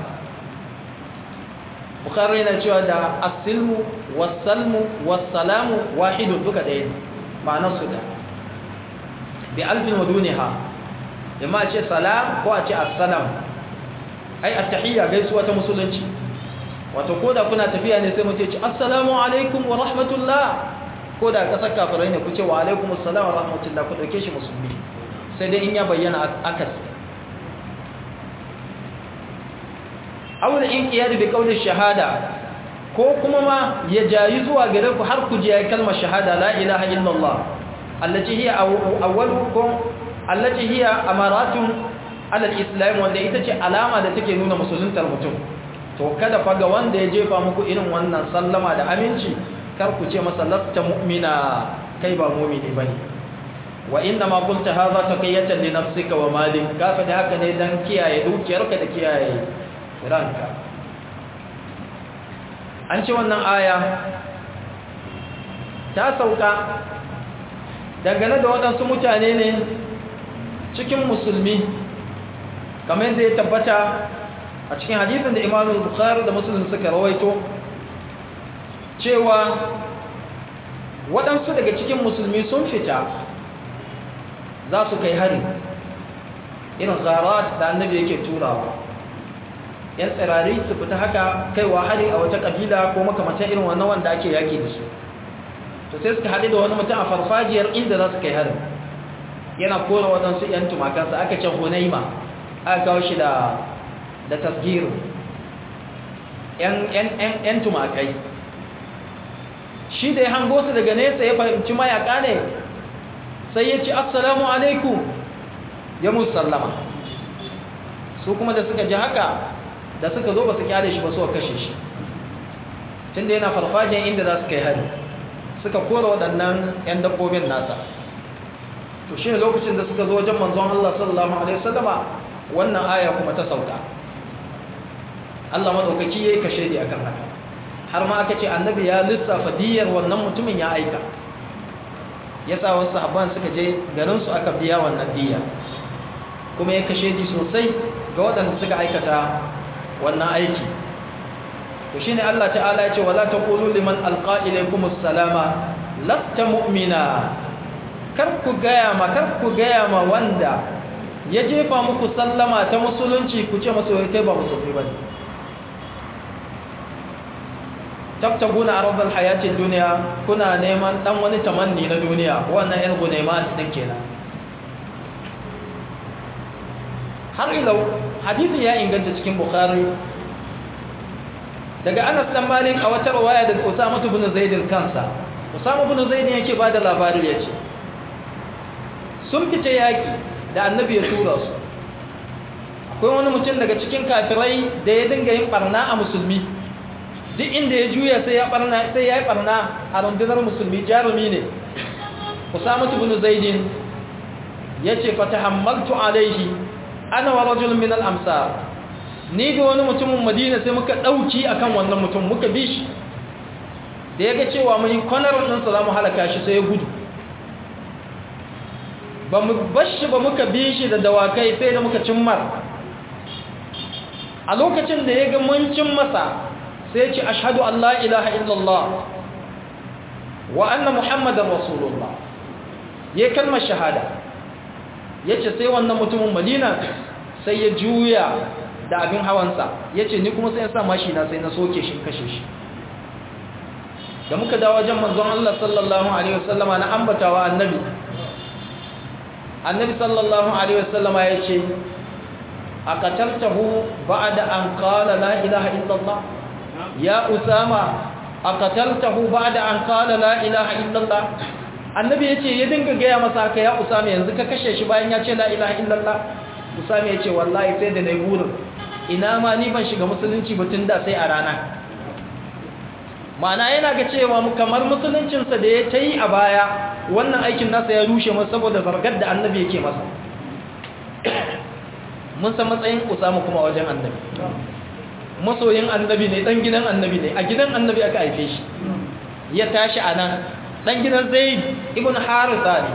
bukhari na cewa da as-silmu was-salmu was-salamu wahidun duka ɗaya ne ma'anar su da bi alfin wa duniha imma ce salam ko a ce assalam ai attahiyya gaisuwa ta musulunci wato koda kuna tafiya ne sai mu ce assalamu alaikum wa rahmatullah koda kasar kafirai ne ku ce wa alaikum assalam wa rahmatullah ku dauke shi musulmi sai dai in ya bayyana akas awul inqiyad bi qawli shahada ko kuma ma ya jayi zuwa gare ku har ku ji kalmar shahada la ilaha illallah allati hiya awwalukum allati hiya amaratun ala al-islam wanda ita ce alama da take nuna musuluntar mutum to kada faga wanda ya jefa muku irin wannan sallama da aminci kar ku ce masa lasta mu'mina kai ba mu'mini bane wa inna ma qulta hadha taqiyatan li nafsika wa malik ka fa da haka ne dan kiyaye dukiyarka da kiyaye ranka an ce wannan aya ta sauka dangane da waɗansu mutane ne cikin musulmi kamar yadda ya tabbata a cikin hadisin da Imam Bukhari da Muslim suka rawaito cewa waɗansu daga cikin musulmi sun fita za su kai hari irin zarat da annabi yake turawa yan tsirari su fita haka kaiwa hari a wata kabila ko makamantan irin wannan wanda ake yaki da su to sai suka haɗu da wani mutum a farfajiyar inda za su kai hari yana kora waɗansu ‘yan tumakansa aka ce hunaima aka kawo shi da da tasgiru ‘yan tumakai shi da ya hango su daga nesa ya fahimci mayaka ne sai ya ci assalamu alaikum ya musallama su kuma da suka ji haka da suka zo ba su kyale shi ba su kashe shi tun da yana farfajiyar inda za su kai hari suka kora waɗannan ‘yan dabbobin nasa to shi ne lokacin da suka zo wajen manzon Allah sallallahu Alaihi wasallama wannan aya kuma ta sauka Allah maɗaukaki ya yi kashe di akan haka har ma aka ce annabi ya lissafa diyar wannan mutumin ya aika ya sa wasu sahabban suka je garinsu aka biya wannan diya kuma ya kashe di sosai ga waɗanda suka aikata wannan aiki to shine Allah ta'ala ya ce wala taqulu liman alqa ilaykumus salama lasta mu'mina kar ku gaya ma kar ku gaya ma wanda ya jefa muku sallama ta musulunci ku ce masa kai ba musulmi bane tabtaguna arabal hayatid dunya kuna neman dan wani tamanni na duniya wannan yan gunema din kenan har ilau hadisi ya inganta cikin bukhari daga Anas dan Malik a wata riwaya daga Usama ibn Zaid kansa Usama ibn Zaid yake bada labari yace sun fita yaki da annabi ya tura su akwai wani mutum daga cikin kafirai da ya dinga yin barna a musulmi duk inda ya juya sai ya barna sai ya yi barna a rundunar musulmi jarumi ne Usama ibn Zaid yace fatahammaltu alaihi ana wa rajulun min al-amsar ni da wani mutumin Madina sai muka dauki akan wannan mutum muka bi shi da yaga cewa mun konarin din salamu halaka shi sai ya gudu ba mu bashi ba muka bi shi da dawakai sai da muka cimmar a lokacin da yaga mun cin masa sai ya ce ashhadu an la ilaha illallah wa anna muhammadar rasulullah ya kalmar shahada yace sai wannan mutumin Madina sai ya juya da abin hawansa yace ni kuma sai ya sa mashi na sai na soke shi kashe shi da muka dawo wajen manzon Allah sallallahu alaihi wasallama na ambatawa annabi annabi sallallahu alaihi wasallama yace aqataltahu ba'da an qala la ilaha illallah ya usama aqataltahu ba'da an qala la ilaha illallah annabi yace ya dinga gaya masa haka ya usama yanzu ka kashe shi bayan ya ce la ilaha illallah usama yace wallahi sai da nayi burin ina ma ni ban shiga musulunci ba tun da sai a rana ma'ana yana ga cewa kamar musuluncinsa da ya ta yi a baya wannan aikin nasa ya rushe masa saboda zargar da annabi yake masa mun san matsayin usama kuma wajen annabi masoyin annabi ne dan gidan annabi ne a gidan annabi aka haife shi ya tashi a nan dan gidan zaid ibn haritha ne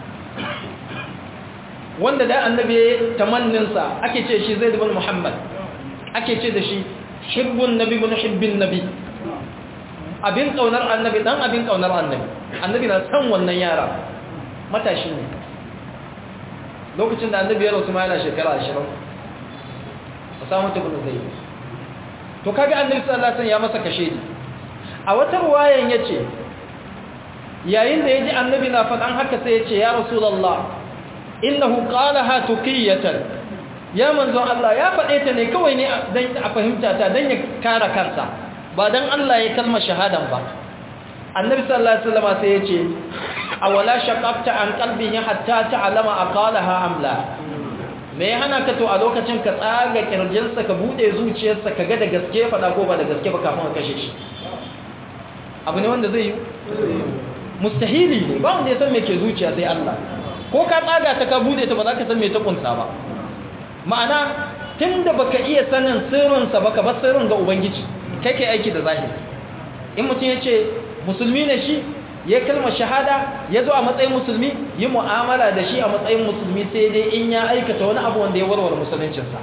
wanda da annabi tamanninsa ake ce shi zaid ibn muhammad ake ce da shi hibbun nabi ibn hibbin nabi abin kaunar annabi dan abin kaunar annabi annabi na san wannan yara matashi ne lokacin da annabi ya rasu ma yana shekara ashirin Usama ibn Zayd to kaga annabi sallallahu alaihi wasallam ya masa kashe ni a wata ruwayan yace yayin da yaji annabi na fadan haka sai yace ya rasulullah innahu qalaha tuqiyatan ya manzon Allah ya fade ta ne kawai ne dan a fahimta ta dan ya kare kansa ba dan Allah ya kalma shahadan ba annabi sallallahu alaihi wasallam sai yace awala shaqaqta an qalbihi hatta ta'lama aqalaha amla me hana ka to a lokacin ka tsaga kirjinsa ka bude zuciyarsa ka ga da gaske fada ko ba da gaske ba kafin ka kashe shi abu ne wanda zai yi mustahili ne ba wanda ya san me ke zuciya sai Allah ko ka tsaga ta ka bude ta ba za ka san me ta kunsa ba ma'ana tunda baka iya sanin sirrinsa baka bar sirrin ga ubangiji kai kai aiki da zahiri in mutum ya ce musulmi ne shi ya kalmar shahada ya zo a matsayin musulmi yi mu'amala da shi a matsayin musulmi sai dai in ya aikata wani abu wanda ya warware musuluncinsa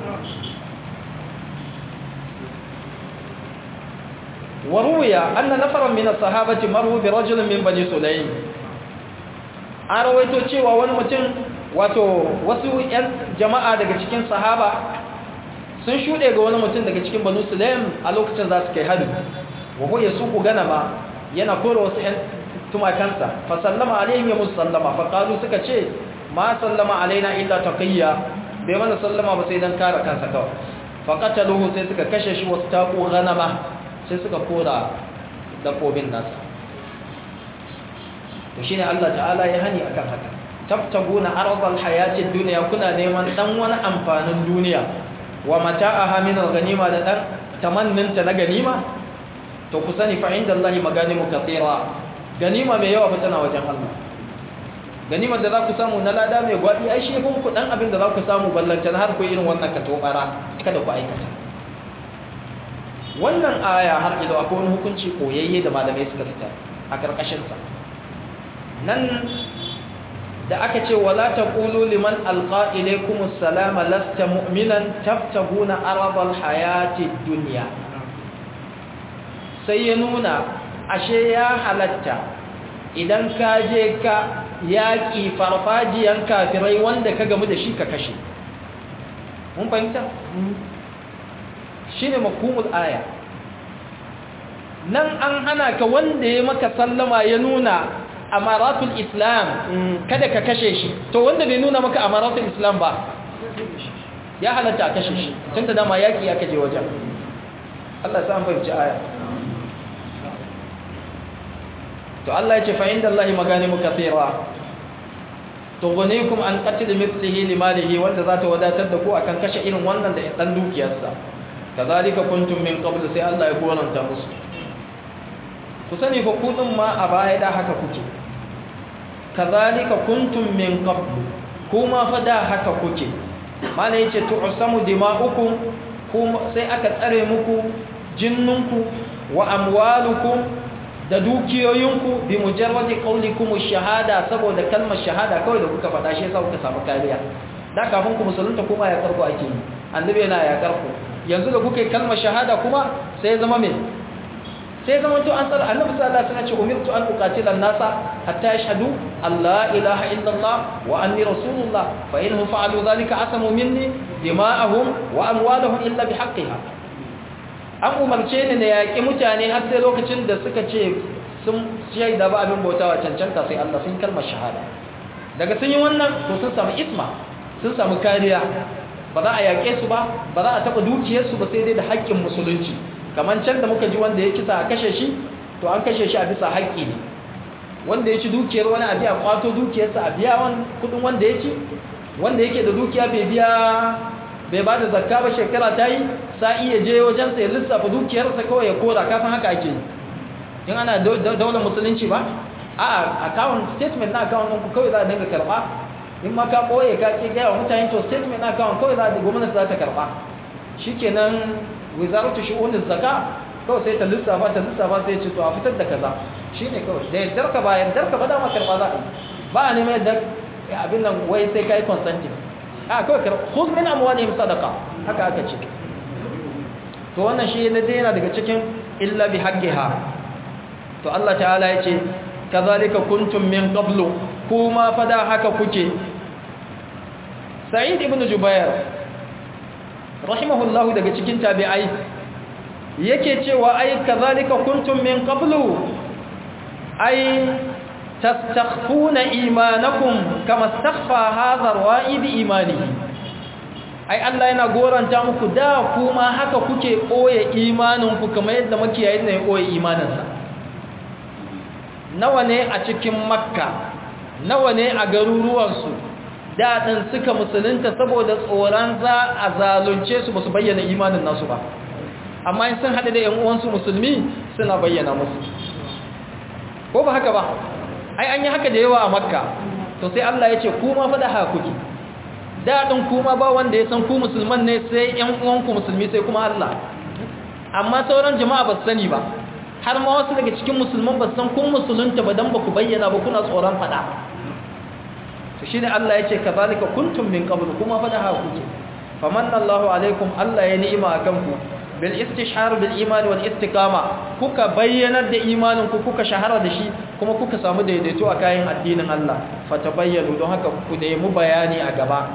waruya anna nafaran min as-sahabati maru bi rajulin min bani sulaym an rawaito cewa wani mutum wato wasu yan jama'a daga cikin sahaba sun shuɗe ga wani mutum daga cikin banu sulaim a lokacin za su kai hadu wago ya suku ganama yana kora wasu 'yan tumakansa fa sallama alaihim ya musallama fa qalu suka ce ma sallama alaina illa taqiyya bai mana sallama ba sai dan kare kansa kawai fa qataluhu sai suka kashe shi wasu taqu ganama sai suka kora dabbobin nasu to shine Allah ta'ala ya hani akan haka tabtaguna ardal hayatid dunya kuna neman dan wani amfanin duniya wa mata'aha min al-ghanima da dan tamanninta na ganima to ku sani fa inda Allah maganimu kathira ganima mai yawa fa tana wajen Allah ganimar da za ku samu na lada mai gwadi ai shi kun ku dan abin da za ku samu ballanta har ku irin wannan ka tobara kada ku aikata wannan aya har idan akwai wani hukunci koyayye da malamai suka fitar a karkashin sa nan da aka ce wala taqulu liman alqa ilaykum assalama lasta mu'minan tabtaguna aradal hayatid dunya sai ya nuna ashe ya halatta idan ka je ka yaki farfajiyan kafirai wanda ka gamu da shi ka kashe mun fahimta shine mafhumul aya nan an hana ka wanda ya maka sallama ya nuna amaratul islam kada ka kashe shi to wanda bai nuna maka amaratul islam ba ya halatta kashe shi tunda dama yaki aka je wajen Allah ya san fahimci aya to Allah ya ce fa inda Allah maganimu kathira to ganikum an qatl mithlihi limalihi wanda za ta wadatar da ku akan kashe irin wannan da dan dukiyarsa kazalika kuntum min qabl sai Allah ya goranta musu ku sani fa kudin ma a baya da haka kuke kazalika kuntum min qabl kuma fa da haka kuke mana yace tu'samu dima'ukum kuma sai aka tsare muku jinnunku wa amwalukum da dukiyoyinku bi mujarradi qawlikum ash-shahada saboda kalmar shahada kawai da kuka faɗa shi yasa kuka samu kariya da kafin ku musulunta kuma ya karku ake yi annabi yana ya karku yanzu da kuka kalmar shahada kuma sai ya zama me sai zama to an tsara annabi sallallahu alaihi wasallam ce umirtu an uqatila an-nasa hatta yashhadu an la ilaha illa Allah wa anni rasulullah fa inhum fa'alu dhalika asamu minni dima'ahum wa amwaluhum illa bihaqqiha an umarce ni da yaƙi mutane har sai lokacin da suka ce sun shaida ba abin bautawa cancanta sai Allah sun kalmar shahada daga sun yi wannan to sun samu isma sun samu kariya ba za a yaƙe su ba ba za a taɓa dukiyarsu ba sai dai da haƙƙin musulunci kamar can da muka ji wanda ya kisa a kashe shi to an kashe shi a bisa haƙƙi ne wanda ya ci dukiyar wani a biya kwato dukiyarsa a biya kudin wanda ya ci wanda yake da dukiya bai biya bai ba da zakka ba shekara ta yi sa'i ya je wajensa ya lissafa dukiyarsa kawai ya kora kafin haka ake yi in ana daular musulunci ba a account statement na account ɗinku kawai za a dinga karɓa in ma ka ɓoye ka ƙi gaya wa mutane to statement na account kawai za a gwamnati za ta karɓa shi kenan wizaratu shi'unin zaka kawai sai ta lissafa ta lissafa sai ce to a fitar da kaza shi ne kawai da yardar ka ba yardar ka ba dama karɓa za a yi ba a neman yadda abin nan wai sai ka yi consenting a kawai karɓa khuz min amwalihim sadaqa haka aka ce to wannan shi ne dai yana daga cikin illa bi haqqiha to Allah ta'ala ya ce kazalika kuntum min qablu kuma fada haka kuke Sa'id ibn Jubair rahimahullahu daga cikin tabi'ai yake cewa ai kazalika kuntum min qablu ai tastakhfuna imanakum kama istakhfa hadha ar-ra'i bi imanihi ai Allah yana goranta muku da kuma haka kuke koye imaninku kamar yadda makiyayin ne koye imaninsa nawa ne a cikin makka nawa ne a garuruwansu daɗin suka musulunta saboda tsoron za a zalunce su ba su bayyana imanin nasu ba amma in sun haɗu da ‘yan uwansu musulmi suna bayyana musu ko ba haka ba ai an yi haka da yawa a makka to sai Allah ya ce kuma faɗa haka kuke daɗin kuma ba wanda ya san ku musulman ne sai ‘yan uwanku musulmi sai kuma Allah amma sauran jama'a ba su sani ba har ma wasu daga cikin musulman ba san kun musulunta ba dan ba ku bayyana ba kuna tsoron fada to shine Allah yace kazalika kuntum min qabl kuma fada ha kuke famanna Allahu alaikum Allah ya ni'ima akan ku bil istishhar bil iman wal istiqama kuka bayyana da imanin ku kuka shahara da shi kuma kuka samu daidaito a kayan addinin Allah fatabayyanu don haka ku nemi bayani a gaba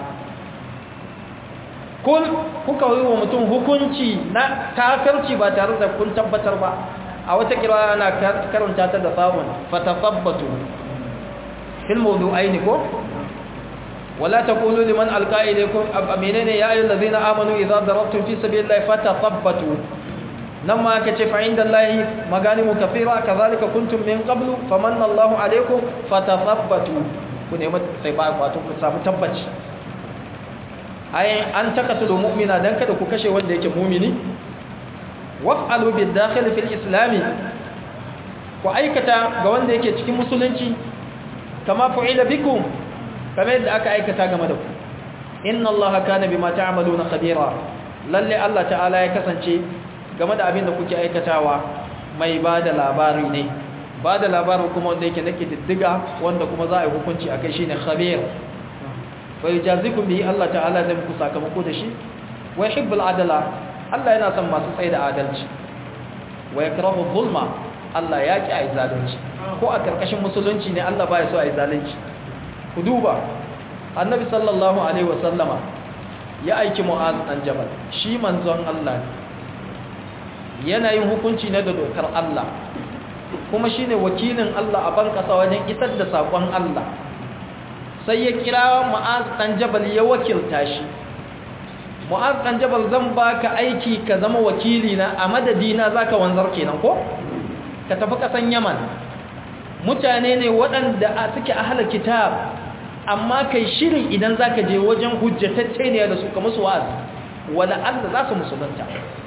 kun kuka yi wa mutum hukunci na kafirci ba tare da kun tabbatar ba a wata kira ana karanta ta da sabon fatasabbatu fil mawdu'aini ko wala taqulu liman alqa ilaykum aminana ya ayyuhal ladhina amanu idza darabtum fi sabilillahi fatasabbatu namma kace fa indallahi maganimu kathira kadhalika kuntum min qablu famanna Allahu alaykum fatasabbatu ku ne sai ba wato ku samu tabbaci ai an takatul mu'mina dan kada ku kashe wanda yake mu'mini waf'alu bid-dakhil fil islami ku aikata ga wanda yake cikin musulunci kama fu'ila bikum kamar yadda aka aikata game da ku inna allaha kana bima ta'maluna khabira lalle Allah ta'ala ya kasance game da abin da kuke aikatawa mai bada labari ne bada labarin kuma wanda yake nake diddiga wanda kuma za a yi hukunci akai shine khabir fa yajazikum bihi Allah ta'ala zai muku sakamako da shi wa yuhibbul adala Allah yana son masu tsaye da adalci wa yakrahu zulma Allah ya ki ai zalunci ko a karkashin musulunci ne Allah baya so ai zalunci ku duba annabi sallallahu alaihi wasallama ya aiki mu'az dan jabal shi manzon Allah yana yin hukunci ne da dokar Allah kuma shine wakilin Allah a ban kasa wajen isar da sakon Allah sai ya kira mu'az dan jabal ya wakilta shi mu'az dan jabal zan baka aiki ka zama wakili na a madadina zaka wanzar kenan ko ka tafi kasan Yaman mutane ne waɗanda suke ahlul kitab amma kai shirin idan zaka je wajen hujjatacce ne da su kamar su wa'azi wala Allah za su musulunta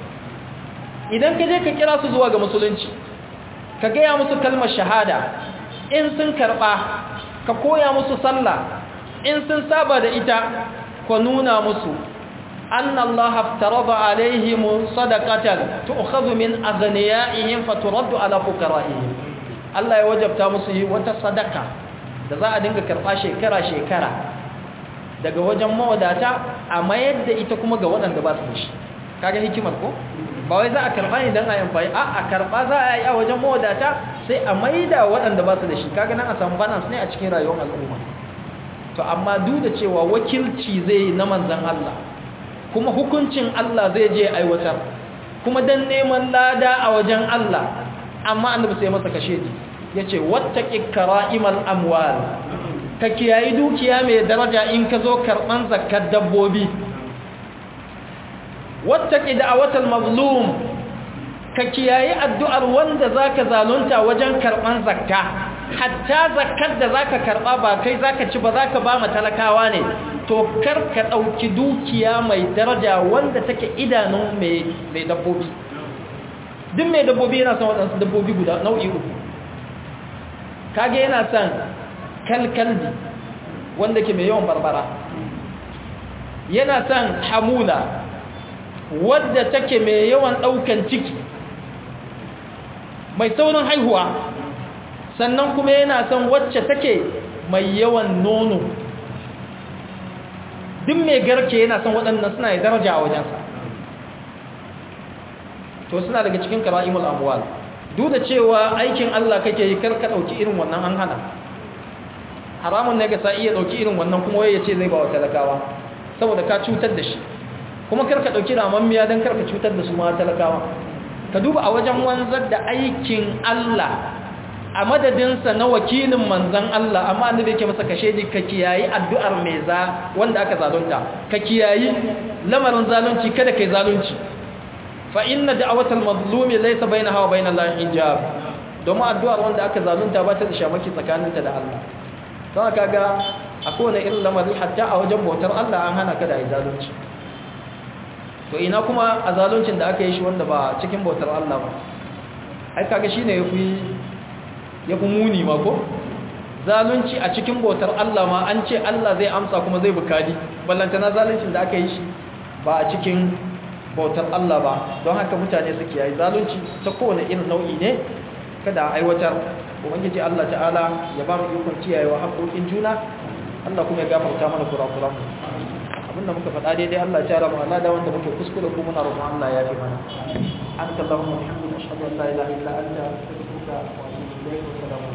idan ka je ka kira su zuwa ga musulunci ka gaya musu kalmar shahada in sun karba ka koya musu sallah in sun saba da ita ka nuna musu anna Allah aftarada alaihim sadaqatan tu'khadhu min aghniyaihim faturaddu ala fuqaraihim Allah ya wajabta musu yi wata sadaka da za a dinga karba shekara shekara daga wajen mawadata a mayar da ita kuma ga waɗanda ba su da shi kaga hikimar ko ba wai za a karba ne dan a amfani a a karba za a yi a wajen mawadata sai a maida waɗanda ba su da shi kaga nan a samu balance ne a cikin rayuwar al'umma to amma duk da cewa wakilci zai na manzon Allah kuma hukuncin Allah zai je aiwatar kuma dan neman lada a wajen Allah amma annabi sai masa kashe ji yace wattaqi kara'imal amwal ka kiyayi dukiya mai daraja in ka zo karban zakkar dabbobi wattaqi da'watal mazlum ka kiyaye addu'ar wanda zaka zalunta wajen karban zakka hatta zakkar da zaka karba ba kai zaka ci ba zaka ba ma talakawa ne to kar ka dauki dukiya mai daraja wanda take idanun mai mai dabbobi duk mai dabbobi yana son wadansu dabbobi guda nau'i uku kage yana son kalkalbi wanda ke mai yawan barbara yana son hamula wadda take mai yawan daukan ciki mai saurin haihuwa sannan kuma yana son wacce take mai yawan nono duk mai garke yana son waɗannan suna da daraja a wajensa to suna daga cikin kara'imul amwal duk da cewa aikin Allah kake yi karka dauki irin wannan an hana haramun ne ga sai iya dauki irin wannan kuma waye yace zai ba wa talakawa saboda ka cutar da shi kuma karka dauki ramammiya dan karka cutar da su ma talakawa ka duba a wajen wanzar da aikin Allah a madadinsa na wakilin manzan Allah amma annabi yake masa kashe ji ka kiyayi addu'ar mai za wanda aka zalunta ka kiyayi lamarin zalunci kada kai zalunci fa inna da'watal mazlumi laysa bainaha wa bainal lahi hijab domin addu'ar wanda aka zalunta ba ta da shamaki tsakaninta da Allah don kaga akwai wani irin lamari hatta a wajen bautar Allah an hana ka da zalunci to ina kuma a zaluncin da aka yi shi wanda ba cikin bautar Allah ba ai kaga shine yafi yafi muni ma ko zalunci a cikin bautar Allah ma an ce Allah zai amsa kuma zai bukadi ballantana zaluncin da aka yi shi ba a cikin bautar Allah ba don haka mutane suke yayi zalunci ta kowane irin nau'i ne kada a aiwatar ubangiji Allah ta'ala ya ba mu ikon kiyayewa haƙoƙin juna Allah kuma ya gafarta mana kurakuran abinda muka faɗa daidai Allah ya tsara mu Allah da wanda muke kuskure ko muna roƙon Allah ya yi mana an kallahu wa bihamdihi ashhadu an la ilaha illa anta astaghfiruka wa atubu ilayk wa assalamu